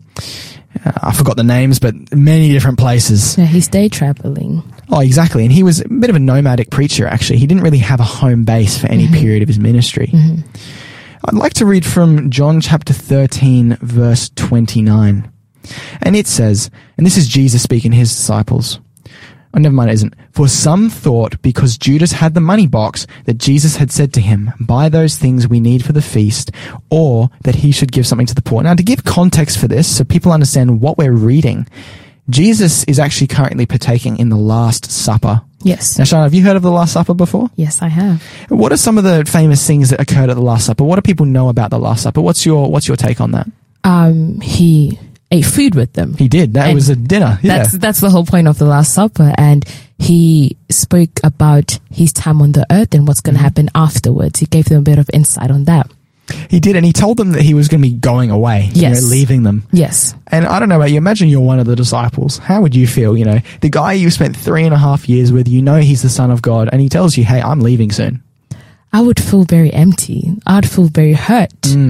I forgot the names, but many different places. Yeah, he stayed traveling. Oh, exactly. And he was a bit of a nomadic preacher, actually. He didn't really have a home base for any period of his ministry. I'd like to read from John chapter 13, verse 29. And it says, and this is Jesus speaking to his disciples, Oh, never mind, it isn't. For some thought, because Judas had the money box, that Jesus had said to him, buy those things we need for the feast, or that he should give something to the poor. Now, to give context for this, so people understand what we're reading, Jesus is actually currently partaking in the Last Supper. Yes. Now, Shana, have you heard of the Last Supper before? Yes, I have. What are some of the famous things that occurred at the Last Supper? What do people know about the Last Supper? What's your take on that? He ate food with them. He did. That And was a dinner. Yeah. That's the whole point of the Last Supper. And he spoke about his time on the earth and what's going to happen afterwards. He gave them a bit of insight on that. He did, and he told them that he was going to be going away, Yes. leaving them. Yes. And I don't know about you, imagine you're one of the disciples. How would you feel, the guy you spent 3.5 years with, he's the Son of God, and he tells you, hey, I'm leaving soon. I would feel very empty. I'd feel very hurt.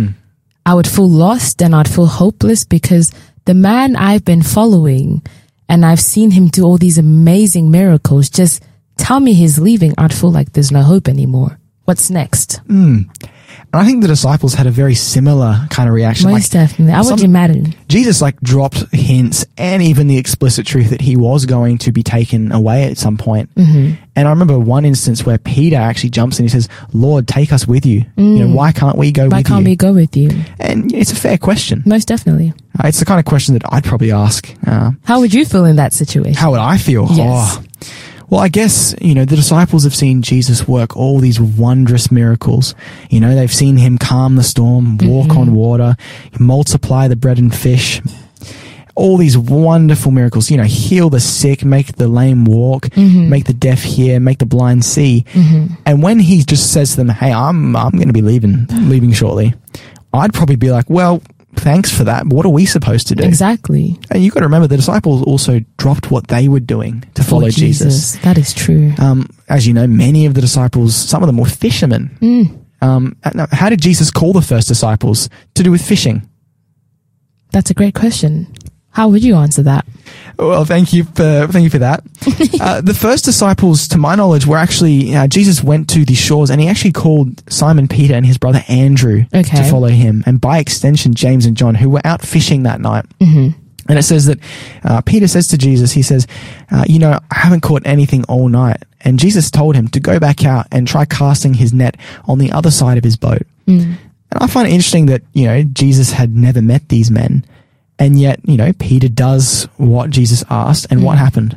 I would feel lost and I'd feel hopeless because the man I've been following and I've seen him do all these amazing miracles, just tell me he's leaving, I'd feel like there's no hope anymore. What's next? And I think the disciples had a very similar kind of reaction. Most definitely. I would imagine. Jesus dropped hints and even the explicit truth that he was going to be taken away at some point. And I remember one instance where Peter actually jumps in and he says, Lord, take us with you. Why can't we go with you? Why can't we go with you? And it's a fair question. Most definitely. It's the kind of question that I'd probably ask. How would you feel in that situation? How would I feel? Yes. Well, I guess, the disciples have seen Jesus work all these wondrous miracles. They've seen him calm the storm, walk on water, multiply the bread and fish. All these wonderful miracles, heal the sick, make the lame walk, make the deaf hear, make the blind see. And when he just says to them, hey, I'm going to be leaving shortly, I'd probably be like, well, thanks for that. What are we supposed to do? Exactly. And you've got to remember, the disciples also dropped what they were doing to follow Jesus. That is true. As you know, many of the disciples, some of them were fishermen. Now, how did Jesus call the first disciples to do with fishing? That's a great question. How would you answer that? Well, thank you for that. The first disciples, to my knowledge, were actually, Jesus went to the shores and he actually called Simon Peter and his brother Andrew to follow him. And by extension, James and John, who were out fishing that night. And it says that Peter says to Jesus, he says, I haven't caught anything all night. And Jesus told him to go back out and try casting his net on the other side of his boat. And I find it interesting that, Jesus had never met these men. And yet, Peter does what Jesus asked. And what happened?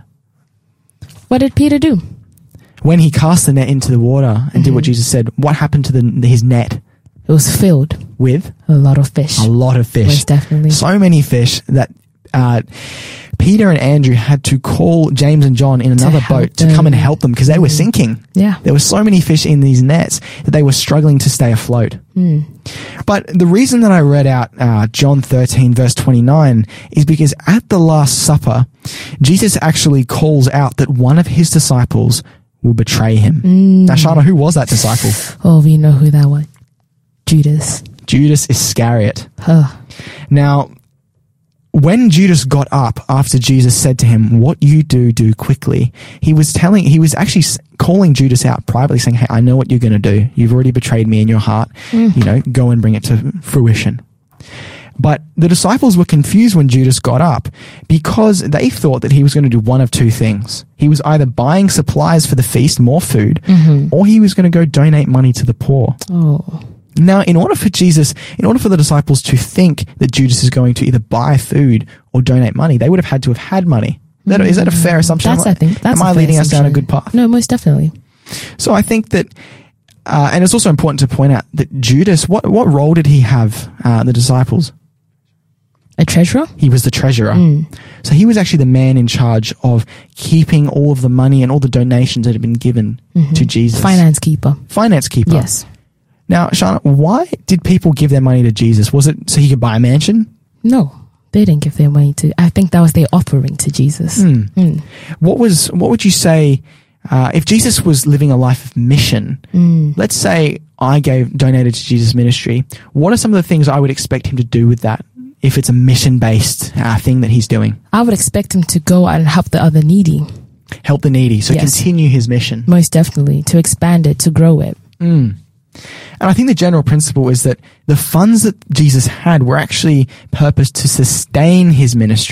What did Peter do? When he cast the net into the water and did what Jesus said, what happened to his net? It was filled With? a lot of fish. A lot of fish. Most definitely. So many fish that Peter and Andrew had to call James and John in another boat to come and help them because they were sinking. Yeah. There were so many fish in these nets that they were struggling to stay afloat. But the reason that I read out John 13 verse 29 is because at the Last Supper, Jesus actually calls out that one of his disciples will betray him. Now, Shana, who was that disciple? Oh, we know who that was. Judas. Judas Iscariot. Huh. Now, when Judas got up after Jesus said to him, what you do quickly, he was actually calling Judas out privately saying, hey, I know what you're going to do. You've already betrayed me in your heart. Go and bring it to fruition. But the disciples were confused when Judas got up because they thought that he was going to do one of two things. He was either buying supplies for the feast, more food, or he was going to go donate money to the poor. Oh. Now, in order for the disciples to think that Judas is going to either buy food or donate money, they would have had to have had money. Is that a fair assumption? Am I leading us down a good path? No, most definitely. So I think that, and it's also important to point out that Judas, what role did he have, the disciples? A treasurer? He was the treasurer. So he was actually the man in charge of keeping all of the money and all the donations that had been given to Jesus. Finance keeper. Finance keeper. Yes. Now, Shana, why did people give their money to Jesus? Was it so he could buy a mansion? No, they didn't give their money to. I think that was their offering to Jesus. What would you say if Jesus was living a life of mission? Let's say I donated to Jesus' ministry. What are some of the things I would expect him to do with that? If it's a mission-based thing that he's doing, I would expect him to go out and help the other needy. Help the needy. So continue his mission. Most definitely, to expand it, to grow it. And I think the general principle is that the funds that Jesus had were actually purposed to sustain his ministry,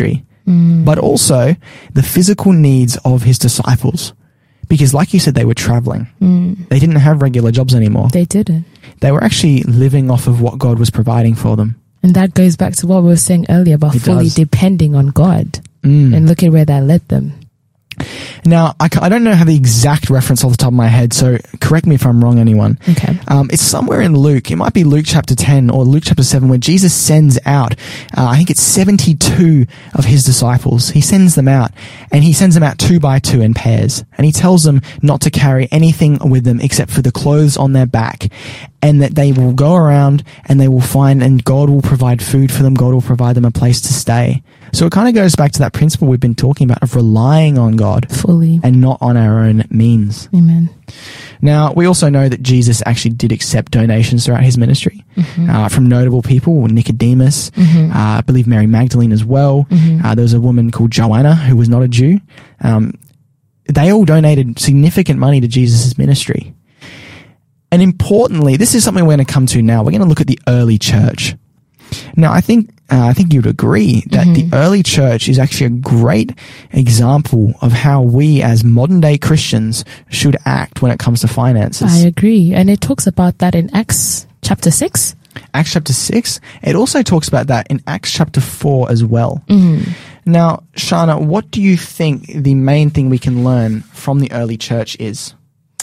but also the physical needs of his disciples. Because like you said, they were traveling. They didn't have regular jobs anymore. They didn't. They were actually living off of what God was providing for them. And that goes back to what we were saying earlier about fully depending on God. And look at where that led them. Now, I don't know how the exact reference off the top of my head, so correct me if I'm wrong, anyone. Okay. It's somewhere in Luke. It might be Luke chapter 10 or Luke chapter 7 where Jesus sends out, I think it's 72 of his disciples. He sends them out, and he sends them out 2 by 2 in pairs. And he tells them not to carry anything with them except for the clothes on their back. And that they will go around and they will find, and God will provide food for them. God will provide them a place to stay. So it kind of goes back to that principle we've been talking about of relying on God Fully. and not on our own means. Amen. Now, we also know that Jesus actually did accept donations throughout his ministry from notable people, Nicodemus, I believe Mary Magdalene as well. There was a woman called Joanna who was not a Jew. They all donated significant money to Jesus' ministry. And importantly, this is something we're going to come to now. We're going to look at the early church. Now, I think you'd agree that the early church is actually a great example of how we as modern day Christians should act when it comes to finances. I agree. And it talks about that in Acts chapter 6. Acts chapter 6. It also talks about that in Acts chapter 4 as well. Now, Shana, what do you think the main thing we can learn from the early church is?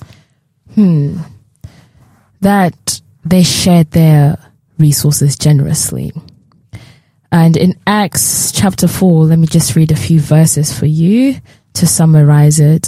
That they shared their resources generously. And in Acts chapter 4, let me just read a few verses for you to summarize it.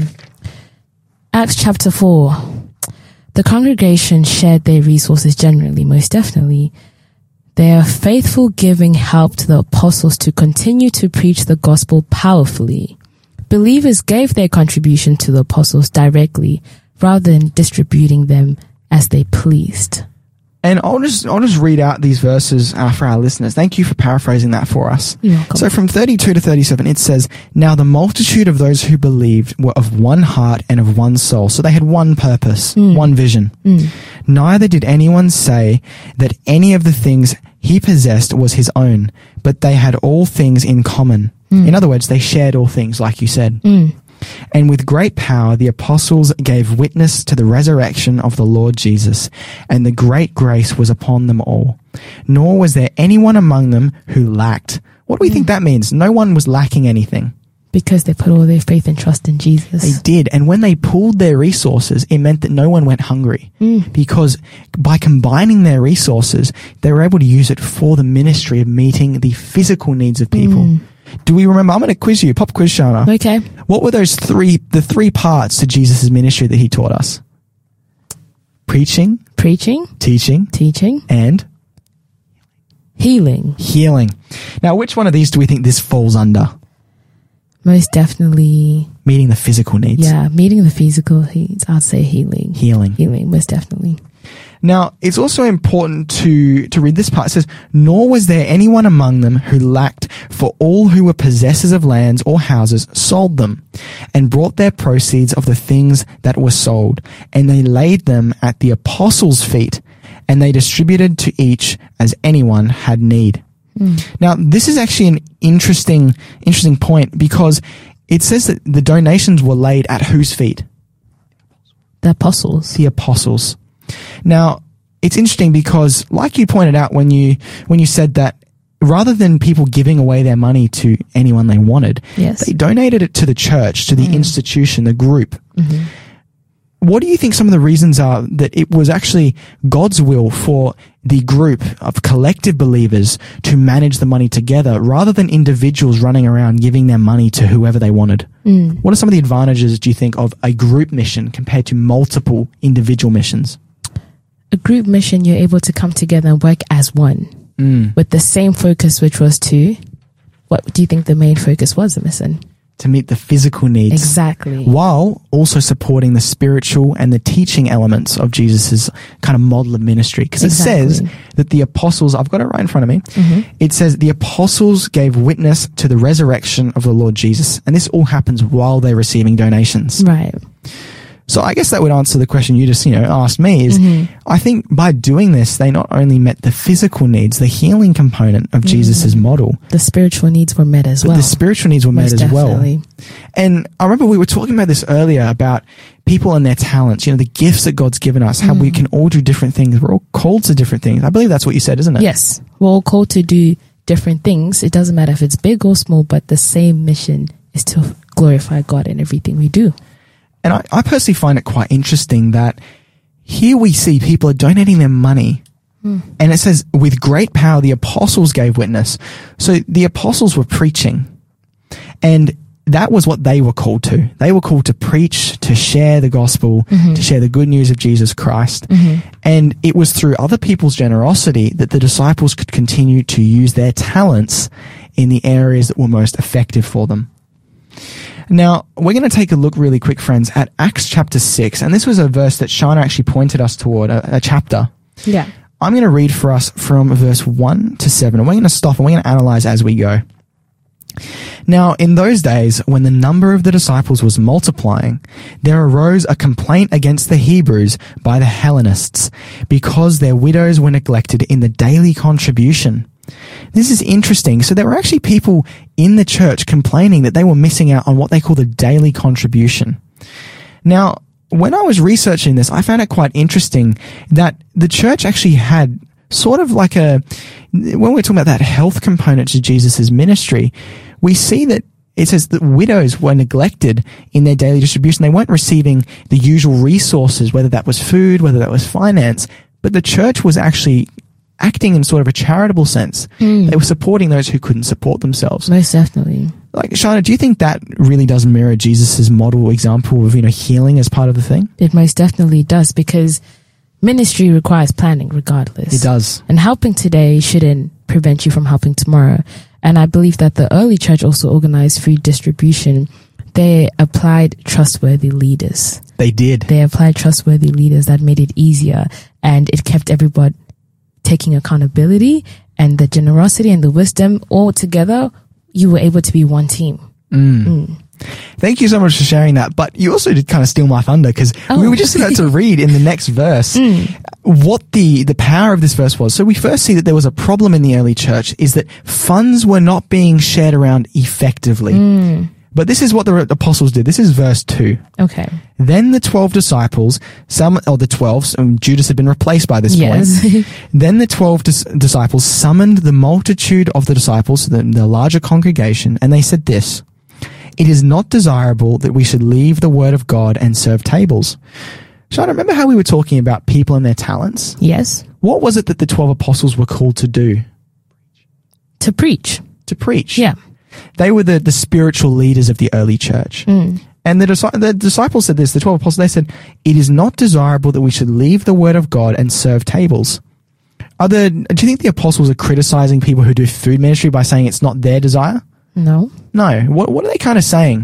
Acts chapter 4, the congregation shared their resources generally, most definitely. Their faithful giving helped the apostles to continue to preach the gospel powerfully. Believers gave their contribution to the apostles directly rather than distributing them as they pleased. And I'll just read out these verses for our listeners. Thank you for paraphrasing that for us. You're welcome. So from 32 to 37, it says, "Now the multitude of those who believed were of one heart and of one soul." So they had one purpose, one vision. "Neither did anyone say that any of the things he possessed was his own, but they had all things in common." In other words, they shared all things, like you said. "And with great power the apostles gave witness to the resurrection of the Lord Jesus, and the great grace was upon them all. Nor was there anyone among them who lacked." What do we think that means? No one was lacking anything. Because they put all their faith and trust in Jesus. They did. And when they pooled their resources, it meant that no one went hungry. Because by combining their resources, they were able to use it for the ministry of meeting the physical needs of people. Do we remember? I'm going to quiz you. Pop quiz, Shana. Okay. What were the three parts to Jesus' ministry that he taught us? Preaching, teaching, and healing. Now, which one of these do we think this falls under? Most definitely. Meeting the physical needs. Yeah, meeting the physical needs. I'd say healing. Healing, most definitely. Now, it's also important to read this part. It says, "Nor was there anyone among them who lacked, for all who were possessors of lands or houses sold them, and brought their proceeds of the things that were sold, and they laid them at the apostles' feet, and they distributed to each as anyone had need." Now, this is actually an interesting point, because it says that the donations were laid at whose feet? The apostles. The apostles. Now, it's interesting because, like you pointed out when you said that, rather than people giving away their money to anyone they wanted, Yes. they donated it to the church, to the institution, the group. What do you think some of the reasons are that it was actually God's will for the group of collective believers to manage the money together, rather than individuals running around giving their money to whoever they wanted? What are some of the advantages, do you think, of a group mission compared to multiple individual missions? A group mission, you're able to come together and work as one with the same focus, which was to, what do you think the main focus was, Emerson? To meet the physical needs. Exactly. While also supporting the spiritual and the teaching elements of Jesus's kind of model of ministry. Because it says that the apostles, I've got it right in front of me. It says the apostles gave witness to the resurrection of the Lord Jesus. And this all happens while they're receiving donations. Right. So I guess that would answer the question you just, asked me is, I think by doing this, they not only met the physical needs, the healing component of Jesus's model, The spiritual needs were met as but well. the spiritual needs were met Most as well. definitely. And I remember we were talking about this earlier about people and their talents, the gifts that God's given us, how we can all do different things. We're all called to different things. I believe that's what you said, isn't it? Yes. We're all called to do different things. It doesn't matter if it's big or small, but the same mission is to glorify God in everything we do. And I personally find it quite interesting that here we see people are donating their money. And it says, with great power, the apostles gave witness. So the apostles were preaching. And that was what they were called to. They were called to preach, to share the gospel, to share the good news of Jesus Christ. And it was through other people's generosity that the disciples could continue to use their talents in the areas that were most effective for them. Now, we're going to take a look really quick, friends, at Acts chapter 6. And this was a verse that Shana actually pointed us toward, a chapter. Yeah. I'm going to read for us from verse 1 to 7. And we're going to stop and we're going to analyze as we go. Now, in those days, when the number of the disciples was multiplying, there arose a complaint against the Hebrews by the Hellenists, because their widows were neglected in the daily contribution. This is interesting. So there were actually people in the church complaining that they were missing out on what they call the daily contribution. Now, when I was researching this, I found it quite interesting that the church actually had sort of like when we're talking about that health component to Jesus' ministry, we see that it says that widows were neglected in their daily distribution. They weren't receiving the usual resources, whether that was food, whether that was finance, but the church was actually acting in sort of a charitable sense. They were supporting those who couldn't support themselves. Most definitely. Like, Shana, do you think that really does mirror Jesus' model example of, healing as part of the thing? It most definitely does, because ministry requires planning regardless. It does. And helping today shouldn't prevent you from helping tomorrow. And I believe that the early church also organized food distribution. They applied trustworthy leaders. They did. They applied trustworthy leaders that made it easier, and it kept everybody taking accountability, and the generosity and the wisdom all together. You were able to be one team. Thank you so much for sharing that. But you also did kind of steal my thunder, because we were just about to read in the next verse what the power of this verse was. So we first see that there was a problem in the early church, is that funds were not being shared around effectively. But this is what the apostles did. This is verse 2. Okay. Then the 12 disciples, the 12, Judas had been replaced by this point. Then the 12 disciples summoned the multitude of the disciples, the larger congregation, and they said this: "It is not desirable that we should leave the word of God and serve tables." So I remember how we were talking about people and their talents. Yes. What was it that the 12 apostles were called to do? To preach. To preach. Yeah. They were the spiritual leaders of the early church. And the disciples said this, the 12 apostles, they said, "It is not desirable that we should leave the word of God and serve tables." Do you think the apostles are criticizing people who do food ministry by saying it's not their desire? No. No. What are they kind of saying?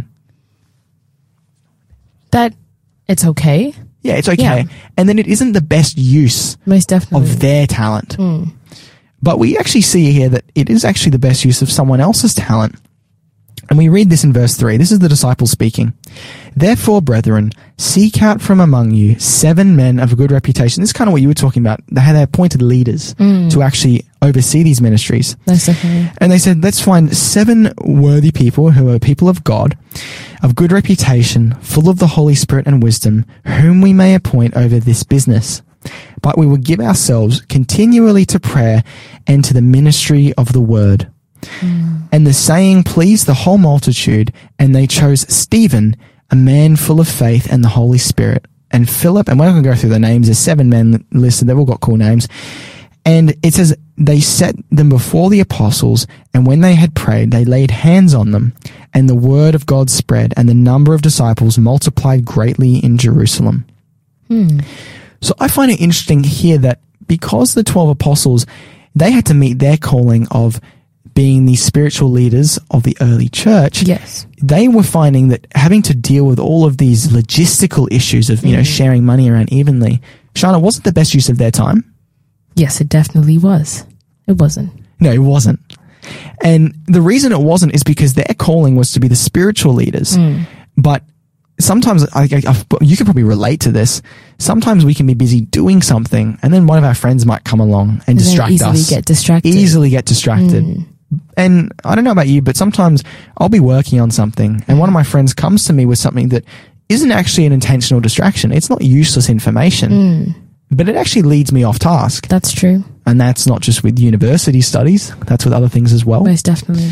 That it's okay. Yeah, it's okay. Yeah. And then it isn't the best use Most definitely. of their talent. But we actually see here that it is actually the best use of someone else's talent. And we read this in verse 3. This is the disciples speaking. "Therefore, brethren, seek out from among you 7 men of good reputation." This is kind of what you were talking about. They had appointed leaders to actually oversee these ministries. Most definitely. And they said, let's find 7 worthy people who are people of God, of good reputation, full of the Holy Spirit and wisdom, whom we may appoint over this business. But we will give ourselves continually to prayer and to the ministry of the word. And the saying pleased the whole multitude, and they chose Stephen, a man full of faith and the Holy Spirit, and Philip, and we're not going to go through the names, there's 7 men listed, they've all got cool names. And it says, they set them before the apostles, and when they had prayed, they laid hands on them, and the word of God spread, and the number of disciples multiplied greatly in Jerusalem. So I find it interesting here that because the 12 apostles, they had to meet their calling of being the spiritual leaders of the early church. Yes. They were finding that having to deal with all of these logistical issues of, sharing money around evenly, Shana, wasn't the best use of their time? Yes, it definitely was. It wasn't. No, it wasn't. And the reason it wasn't is because their calling was to be the spiritual leaders. But sometimes you could probably relate to this. Sometimes we can be busy doing something, and then one of our friends might come along and distract us. Easily get distracted. And I don't know about you, but sometimes I'll be working on something, and one of my friends comes to me with something that isn't actually an intentional distraction. It's not useless information, but it actually leads me off task. That's true. And that's not just with university studies. That's with other things as well. Most definitely.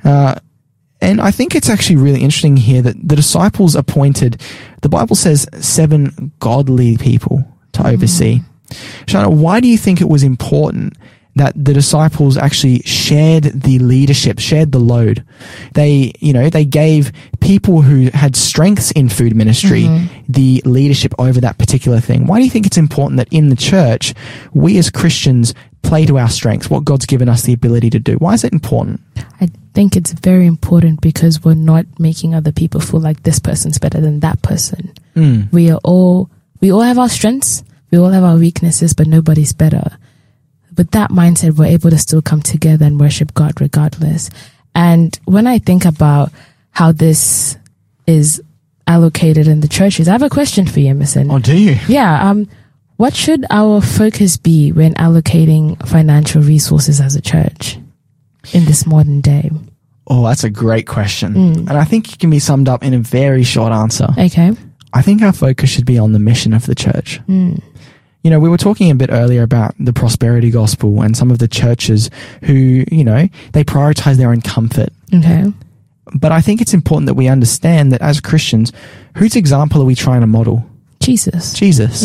And I think it's actually really interesting here that the disciples appointed, the Bible says, 7 godly people to oversee. Shana, why do you think it was important that the disciples actually shared the leadership, shared the load? They gave people who had strengths in food ministry the leadership over that particular thing. Why do you think it's important that in the church, we as Christians play to our strengths, what God's given us the ability to do? Why is it important? I think it's very important because we're not making other people feel like this person's better than that person. We all have our strengths, we all have our weaknesses, but nobody's better. With that mindset, we're able to still come together and worship God regardless. And when I think about how this is allocated in the churches, I have a question for you, Emerson. Oh, do you? Yeah. What should our focus be when allocating financial resources as a church in this modern day? Oh, that's a great question. And I think it can be summed up in a very short answer. Okay. I think our focus should be on the mission of the church. You know, we were talking a bit earlier about the prosperity gospel and some of the churches who, they prioritize their own comfort. Okay. But I think it's important that we understand that as Christians, whose example are we trying to model? Jesus.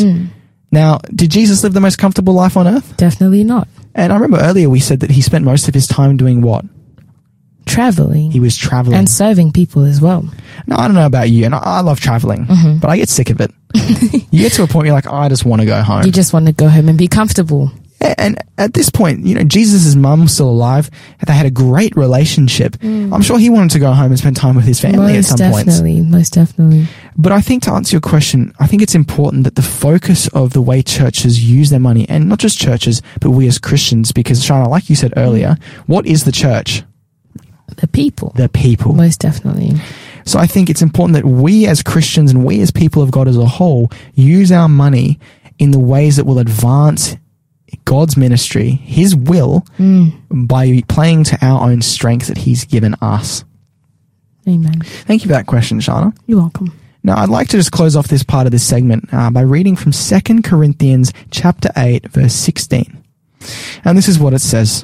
Now, did Jesus live the most comfortable life on earth? Definitely not. And I remember earlier we said that he spent most of his time doing what? Traveling. He was traveling. And serving people as well. Now, I don't know about you, and I love traveling, but I get sick of it. You get to a point where you're like, I just want to go home. You just want to go home and be comfortable. And at this point, Jesus' mum was still alive. They had a great relationship. I'm sure he wanted to go home and spend time with his family at some point. Most definitely. But I think to answer your question, I think it's important that the focus of the way churches use their money, and not just churches, but we as Christians, because Shana, like you said earlier, what is the church? The people. The people. Most definitely. So I think it's important that we as Christians and we as people of God as a whole use our money in the ways that will advance God's ministry, his will, by playing to our own strengths that he's given us. Amen. Thank you for that question, Shana. You're welcome. Now, I'd like to just close off this part of this segment by reading from 2 Corinthians chapter 8, verse 16. And this is what it says.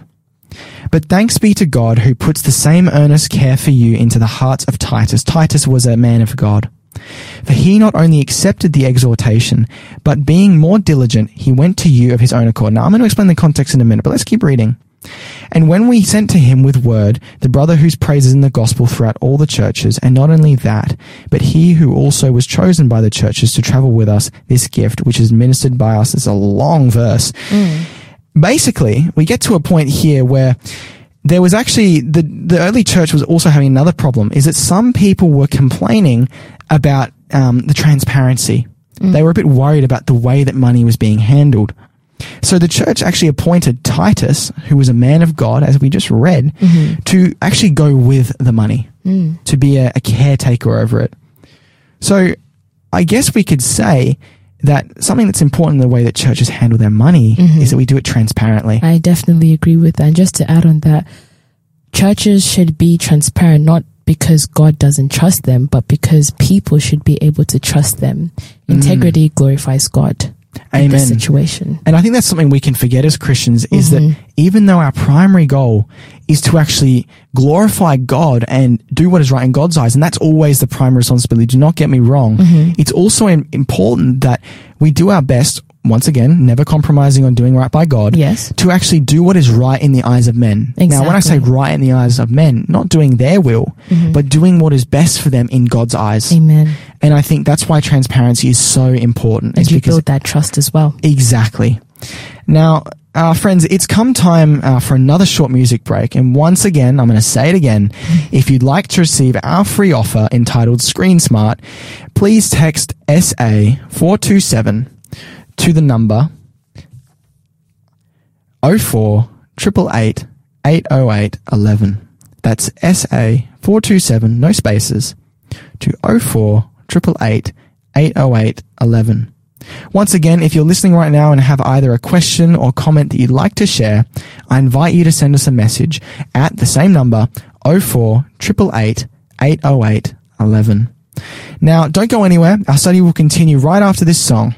But thanks be to God who puts the same earnest care for you into the hearts of Titus. Titus was a man of God. For he not only accepted the exhortation, but being more diligent, he went to you of his own accord. Now, I'm going to explain the context in a minute, but let's keep reading. And when we sent to him with word, the brother whose praise is in the gospel throughout all the churches, and not only that, but he who also was chosen by the churches to travel with us, this gift, which is ministered by us. It's a long verse. Basically, we get to a point here where there was actually, the early church was also having another problem, is that some people were complaining about the transparency. They were a bit worried about the way that money was being handled. So the church actually appointed Titus, who was a man of God, as we just read, to actually go with the money, to be a caretaker over it. So I guess we could say that something that's important in the way that churches handle their money is that we do it transparently. I definitely agree with that. And just to add on that, churches should be transparent, not because God doesn't trust them, but because people should be able to trust them. Integrity glorifies God. Amen. In this situation. And I think that's something we can forget as Christians, is that even though our primary goal is to actually glorify God and do what is right in God's eyes, and that's always the primary responsibility, do not get me wrong, it's also important that we do our best, once again, never compromising on doing right by God, to actually do what is right in the eyes of men. Now, when I say right in the eyes of men, not doing their will, but doing what is best for them in God's eyes. Amen. And I think that's why transparency is so important. And you build that trust as well. Exactly. Now, friends, it's come time for another short music break. And once again, I'm going to say it again. If you'd like to receive our free offer entitled Screen Smart, please text SA427 to the number 04 888 808 11. That's SA427, no spaces, to 04 888 808 11. Once again, if you're listening right now and have either a question or comment that you'd like to share, I invite you to send us a message at the same number, 04 888 808 11. Now, don't go anywhere. Our study will continue right after this song.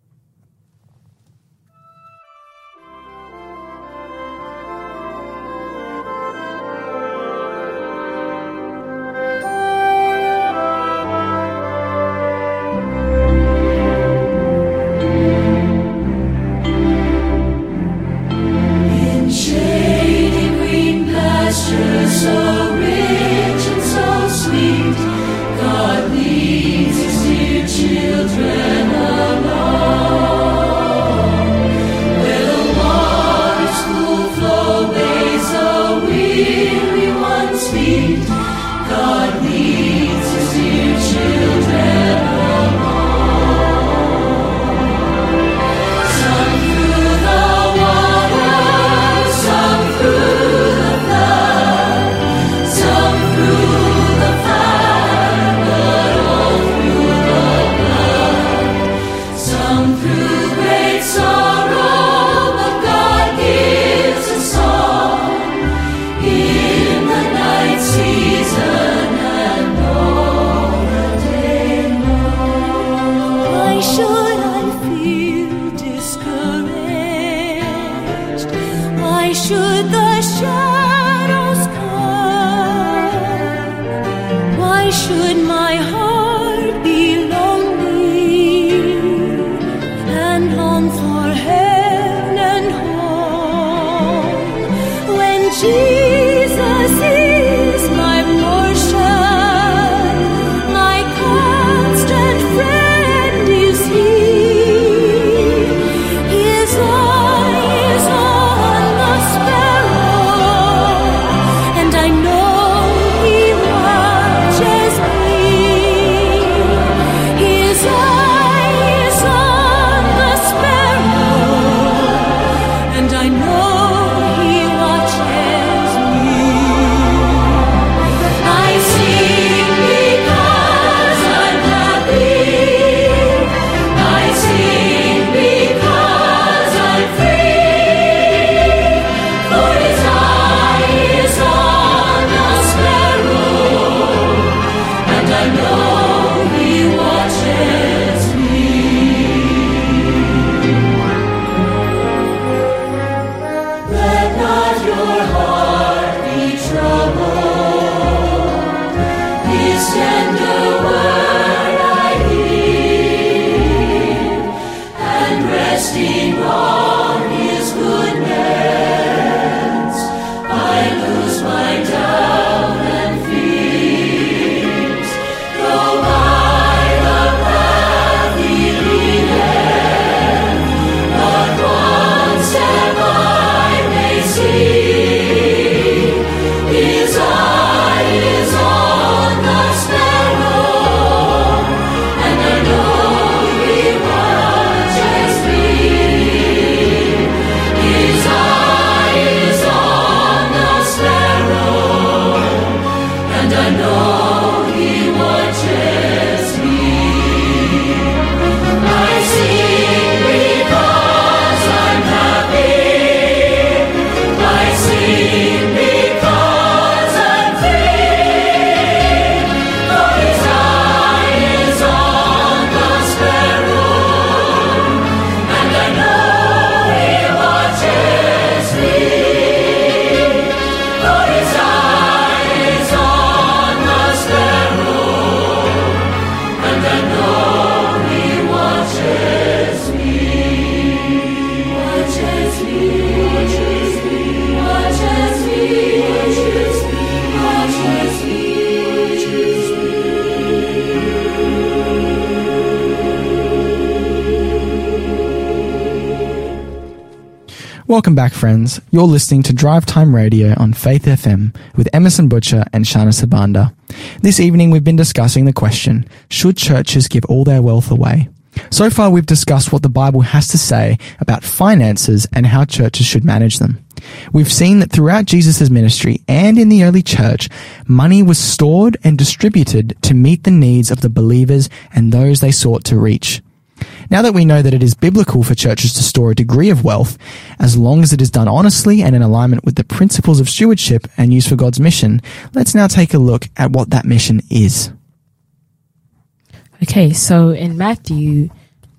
Welcome back, friends. You're listening to Drive Time Radio on Faith FM with Emerson Butcher and Shana Sabanda. This evening we've been discussing the question, should churches give all their wealth away? So far, we've discussed what the Bible has to say about finances and how churches should manage them. We've seen that throughout Jesus' ministry and in the early church, money was stored and distributed to meet the needs of the believers and those they sought to reach. Now that we know that it is biblical for churches to store a degree of wealth, as long as it is done honestly and in alignment with the principles of stewardship and used for God's mission, let's now take a look at what that mission is. Okay, so in Matthew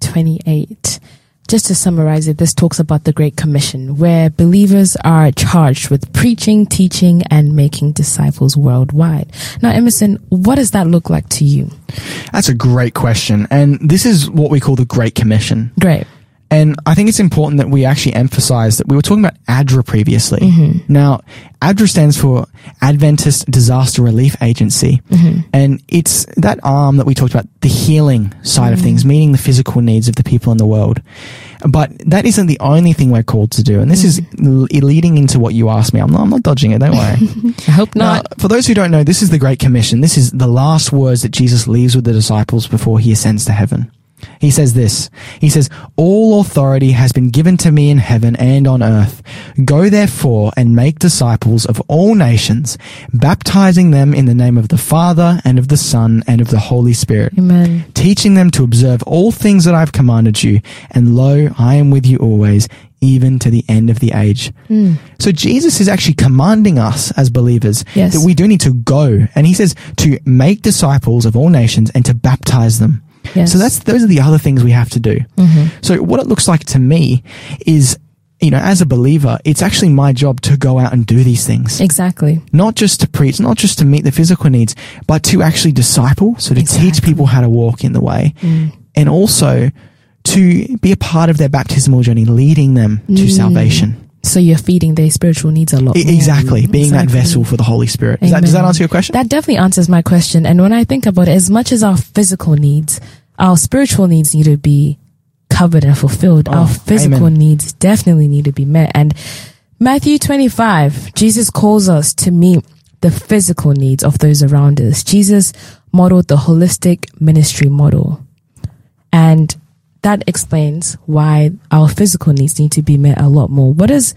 28, just to summarize it, this talks about the Great Commission, where believers are charged with preaching, teaching, and making disciples worldwide. Now, Emerson, what does that look like to you? That's a great question. And this is what we call the Great Commission. Great. And I think it's important that we actually emphasize that we were talking about ADRA previously. Mm-hmm. Now, ADRA stands for Adventist Disaster Relief Agency. Mm-hmm. And it's that arm that we talked about, the healing side of things, meeting the physical needs of the people in the world. But that isn't the only thing we're called to do. And this is leading into what you asked me. I'm not dodging it, don't worry. I hope not. Now, for those who don't know, this is the Great Commission. This is the last words that Jesus leaves with the disciples before he ascends to heaven. He says this. He says, "All authority has been given to me in heaven and on earth. Go therefore and make disciples of all nations, baptizing them in the name of the Father and of the Son and of the Holy Spirit. Amen. Teaching them to observe all things that I've commanded you. And lo, I am with you always, even to the end of the age." So Jesus is actually commanding us as believers that we do need to go. And he says to make disciples of all nations and to baptize them. Yes. So those are the other things we have to do. Mm-hmm. So what it looks like to me is, as a believer, it's actually my job to go out and do these things. Exactly. Not just to preach, not just to meet the physical needs, but to actually disciple, so to teach people how to walk in the way, and also to be a part of their baptismal journey, leading them to salvation. So you're feeding their spiritual needs a lot more. Exactly. Being that vessel for the Holy Spirit. Does that answer your question? That definitely answers my question. And when I think about it, as much as our physical needs, our spiritual needs need to be covered and fulfilled. Our physical needs definitely need to be met. And Matthew 25, Jesus calls us to meet the physical needs of those around us. Jesus modeled the holistic ministry model. And that explains why our physical needs need to be met a lot more. What does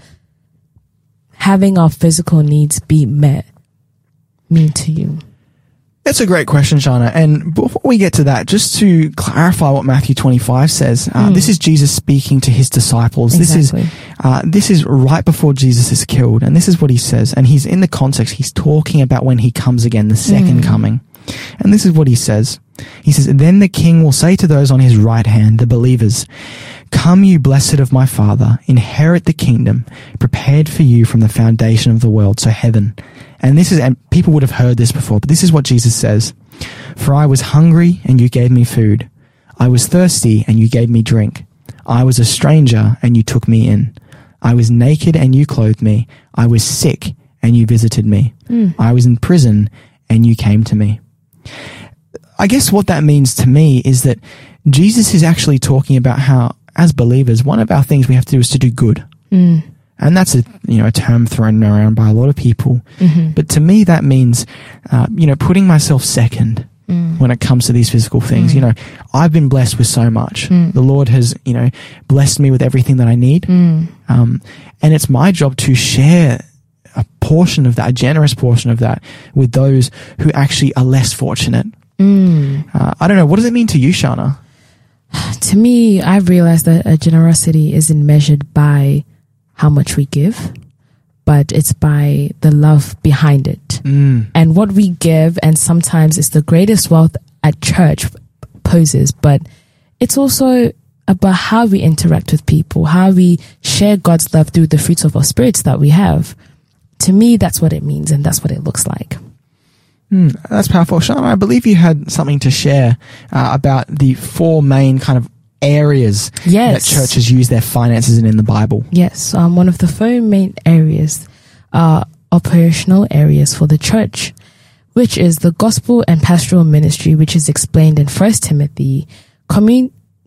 having our physical needs be met mean to you? That's a great question, Shana. And before we get to that, just to clarify what Matthew 25 says, this is Jesus speaking to his disciples. Exactly. This is right before Jesus is killed. And this is what he says. And he's in the context. He's talking about when he comes again, the second coming. And this is what he says. He says, "Then the king will say to those on his right hand, the believers, 'Come, you blessed of my Father, inherit the kingdom prepared for you from the foundation of the world,'" so heaven. And people would have heard this before, but this is what Jesus says. "For I was hungry and you gave me food. I was thirsty and you gave me drink. I was a stranger and you took me in. I was naked and you clothed me. I was sick and you visited me. I was in prison and you came to me." I guess what that means to me is that Jesus is actually talking about how, as believers, one of our things we have to do is to do good. And that's a term thrown around by a lot of people. But to me, that means, putting myself second when it comes to these physical things. I've been blessed with so much. The Lord has, blessed me with everything that I need. And it's my job to share a portion of that, a generous portion of that, with those who actually are less fortunate. I don't know. What does it mean to you, Shana? To me, I've realized that generosity isn't measured by how much we give, but it's by the love behind it. And what we give, and sometimes it's the greatest wealth at church poses, but it's also about how we interact with people, how we share God's love through the fruits of our spirits that we have. To me, that's what it means, and that's what it looks like. That's powerful. Shana, I believe you had something to share about the four main kind of areas that churches use their finances in the Bible. Yes. One of the four main areas are operational areas for the church, which is the gospel and pastoral ministry, which is explained in 1 Timothy,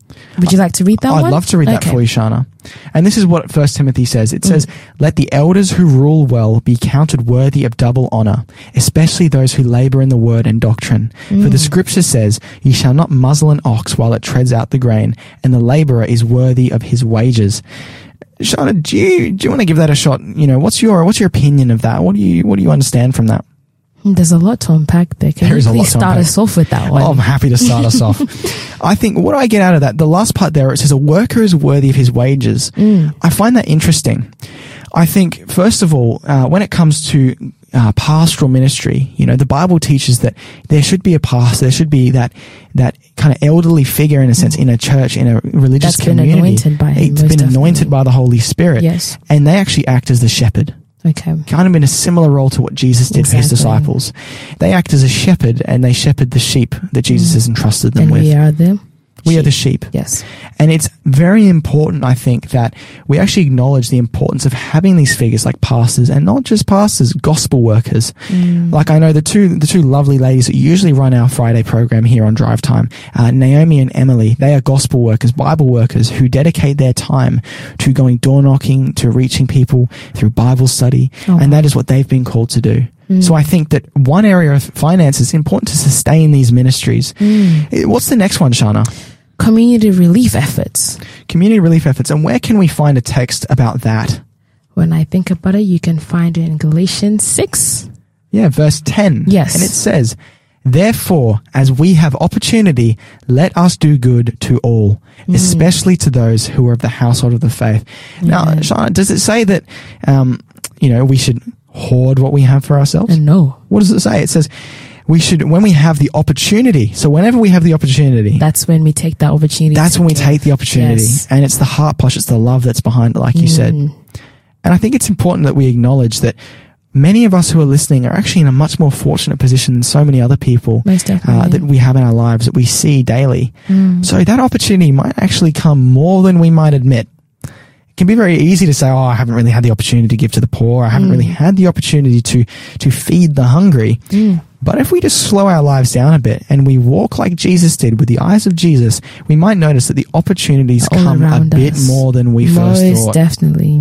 Would you like to read that one? I'd love to read that for you, Shana. And this is what 1 Timothy says. It says, "Let the elders who rule well be counted worthy of double honor, especially those who labor in the word and doctrine. For the scripture says, you shall not muzzle an ox while it treads out the grain, and the laborer is worthy of his wages." Shana, do you want to give that a shot? What's your opinion of that? What do you understand from that? There's a lot to unpack there. Can you please start us off with that one? Oh, I'm happy to start us off. I think, what do I get out of that? The last part there, it says a worker is worthy of his wages. I find that interesting. I think, first of all, when it comes to pastoral ministry, the Bible teaches that there should be a pastor, there should be that kind of elderly figure, in a sense, in a church, in a religious community. Been anointed by him, it's been anointed by the Holy Spirit. Yes. And they actually act as the shepherd. Okay. Kind of in a similar role to what Jesus did for his disciples. They act as a shepherd, and they shepherd the sheep that Jesus has entrusted them with. And we are them. We are the sheep. Yes. And it's very important, I think, that we actually acknowledge the importance of having these figures like pastors, and not just pastors, gospel workers. Like, I know the two lovely ladies that usually run our Friday program here on Drive Time, Naomi and Emily. They are gospel workers, Bible workers, who dedicate their time to going door knocking, to reaching people through Bible study. And that is what they've been called to do. So I think that one area of finance is important to sustain these ministries. What's the next one, Shana? Community relief efforts. Community relief efforts. And where can we find a text about that? When I think about it, you can find it in Galatians 6. Yeah, verse 10. Yes. And it says, "Therefore, as we have opportunity, let us do good to all, especially to those who are of the household of the faith." Now, Shana, does it say that, we should hoard what we have for ourselves? No. What does it say? It says we should, when we have the opportunity. So whenever we have the opportunity, that's when we take that opportunity. That's when we take the opportunity. Yes. And it's the heart posture, it's the love that's behind it, like you said. And I think it's important that we acknowledge that many of us who are listening are actually in a much more fortunate position than so many other people that we have in our lives, that we see daily. So that opportunity might actually come more than we might admit. It can be very easy to say, I haven't really had the opportunity to give to the poor. I haven't really had the opportunity to feed the hungry. But if we just slow our lives down a bit and we walk like Jesus did with the eyes of Jesus, we might notice that the opportunities come a bit more than we first thought. Most definitely.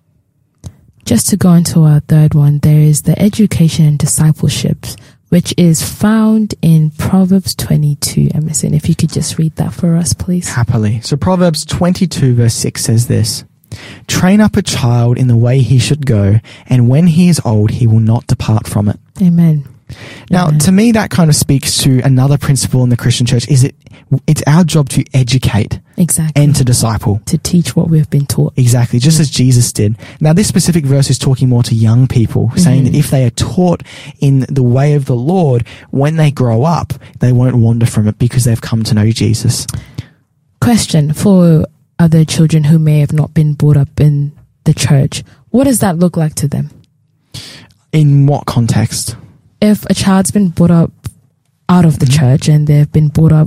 Just to go into our third one, there is the education and discipleship, which is found in Proverbs 22. Emerson, if you could just read that for us, please. Happily. So Proverbs 22 verse 6 says this: "Train up a child in the way he should go, and when he is old, he will not depart from it." Amen. Now, to me, that kind of speaks to another principle in the Christian church, is it's our job to educate. Exactly. And to disciple. To teach what we've been taught. Exactly, just as Jesus did. Now, this specific verse is talking more to young people, saying that if they are taught in the way of the Lord, when they grow up, they won't wander from it because they've come to know Jesus. Question for other children who may have not been brought up in the church. What does that look like to them? In what context? If a child's been brought up out of the church and they've been brought up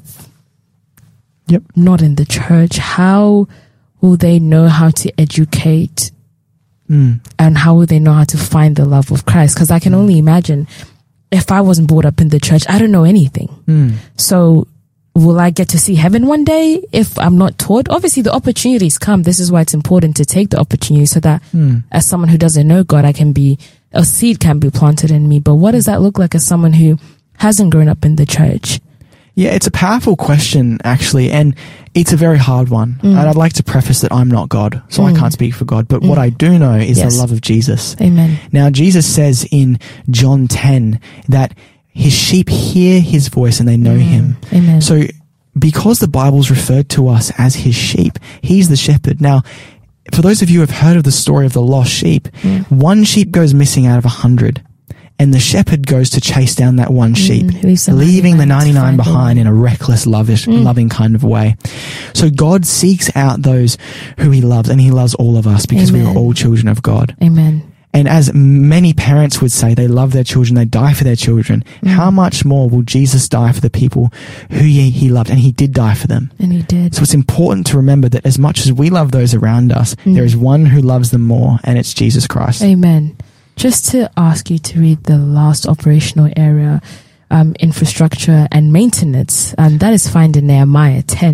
not in the church, how will they know how to educate and how will they know how to find the love of Christ? Because I can only imagine, if I wasn't brought up in the church, I don't know anything. So will I get to see heaven one day if I'm not taught? Obviously, the opportunities come. This is why it's important to take the opportunity, so that as someone who doesn't know God, a seed can be planted in me. But what does that look like as someone who hasn't grown up in the church? Yeah, it's a powerful question, actually, and it's a very hard one. And I'd like to preface that I'm not God, so I can't speak for God. But what I do know is the love of Jesus. Amen. Now, Jesus says in John 10 that his sheep hear his voice and they know him. Amen. So because the Bible's referred to us as his sheep, he's the shepherd. Now, for those of you who have heard of the story of the lost sheep, one sheep goes missing out of 100. And the shepherd goes to chase down that one sheep, leaving the 99 behind in a reckless, loving kind of way. So God seeks out those who he loves, and he loves all of us because we are all children of God. Amen. And as many parents would say, they love their children, they die for their children. How much more will Jesus die for the people who he loved? And he did die for them. And he did. So it's important to remember that as much as we love those around us, there is one who loves them more, and it's Jesus Christ. Amen. Just to ask you to read the last operational area, infrastructure and maintenance, that is found in Nehemiah 10.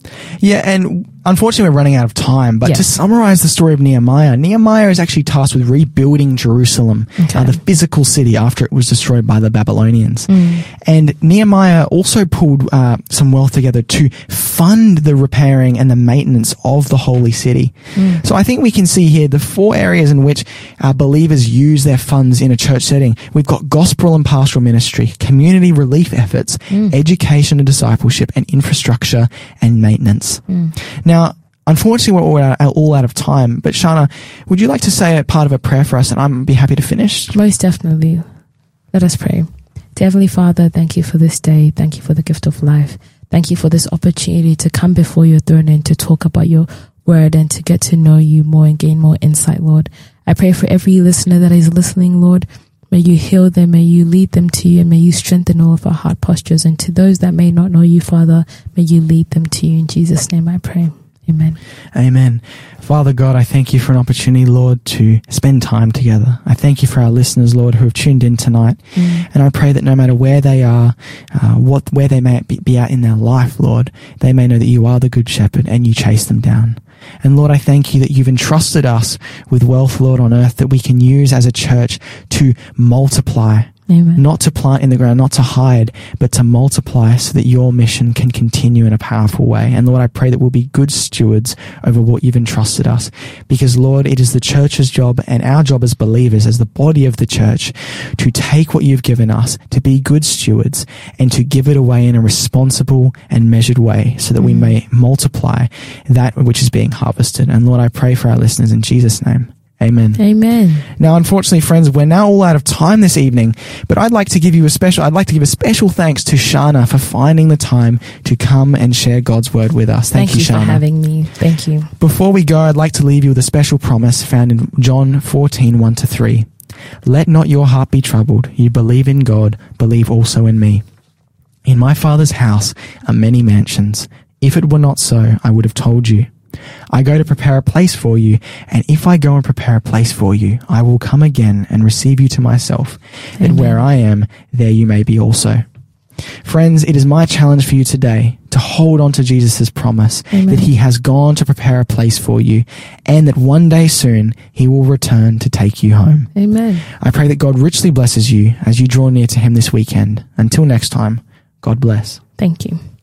Yeah, and unfortunately we're running out of time, but Yeah. to summarize the story of Nehemiah is actually tasked with rebuilding Jerusalem, Okay. the physical city after it was destroyed by the Babylonians. Mm. And Nehemiah also pulled some wealth together to fund the repairing and the maintenance of the holy city. Mm. So I think we can see here the 4 areas in which believers use their funds in a church setting. We've got gospel and pastoral ministry, community relief efforts, education and discipleship, and infrastructure and maintenance. Now, unfortunately, we're all out of time, but Shana, would you like to say a part of a prayer for us, and I'd be happy to finish? Most definitely. Let us pray. Dear Heavenly Father, thank you for this day. Thank you for the gift of life. Thank you for this opportunity to come before your throne and to talk about your word and to get to know you more and gain more insight, Lord. I pray for every listener that is listening, Lord. May you heal them, may you lead them to you, and may you strengthen all of our heart postures. And to those that may not know you, Father, may you lead them to you. In Jesus' name I pray. Amen. Amen. Father God, I thank you for an opportunity, Lord, to spend time together. I thank you for our listeners, Lord, who have tuned in tonight. And I pray that no matter where they are, where they may be at in their life, Lord, they may know that you are the good shepherd and you chase them down. And Lord, I thank you that you've entrusted us with wealth, Lord, on earth that we can use as a church to multiply. Amen. Not to plant in the ground, not to hide, but to multiply so that your mission can continue in a powerful way. And Lord, I pray that we'll be good stewards over what you've entrusted us. Because Lord, it is the church's job and our job as believers, as the body of the church, to take what you've given us, to be good stewards, and to give it away in a responsible and measured way so that we may multiply that which is being harvested. And Lord, I pray for our listeners in Jesus' name. Amen. Amen. Now, unfortunately, friends, we're now all out of time this evening, but I'd like to give a special thanks to Shana for finding the time to come and share God's word with us. Thank you, for Shana. having me. Thank you. Before we go, I'd like to leave you with a special promise found in John 14, 1-3. Let not your heart be troubled. You believe in God, believe also in me. In my Father's house are many mansions. If it were not so, I would have told you. I go to prepare a place for you, and if I go and prepare a place for you, I will come again and receive you to myself, that where I am, there you may be also. Friends, it is my challenge for you today to hold on to Jesus' promise that he has gone to prepare a place for you, and that one day soon he will return to take you home. Amen. I pray that God richly blesses you as you draw near to him this weekend. Until next time, God bless. Thank you.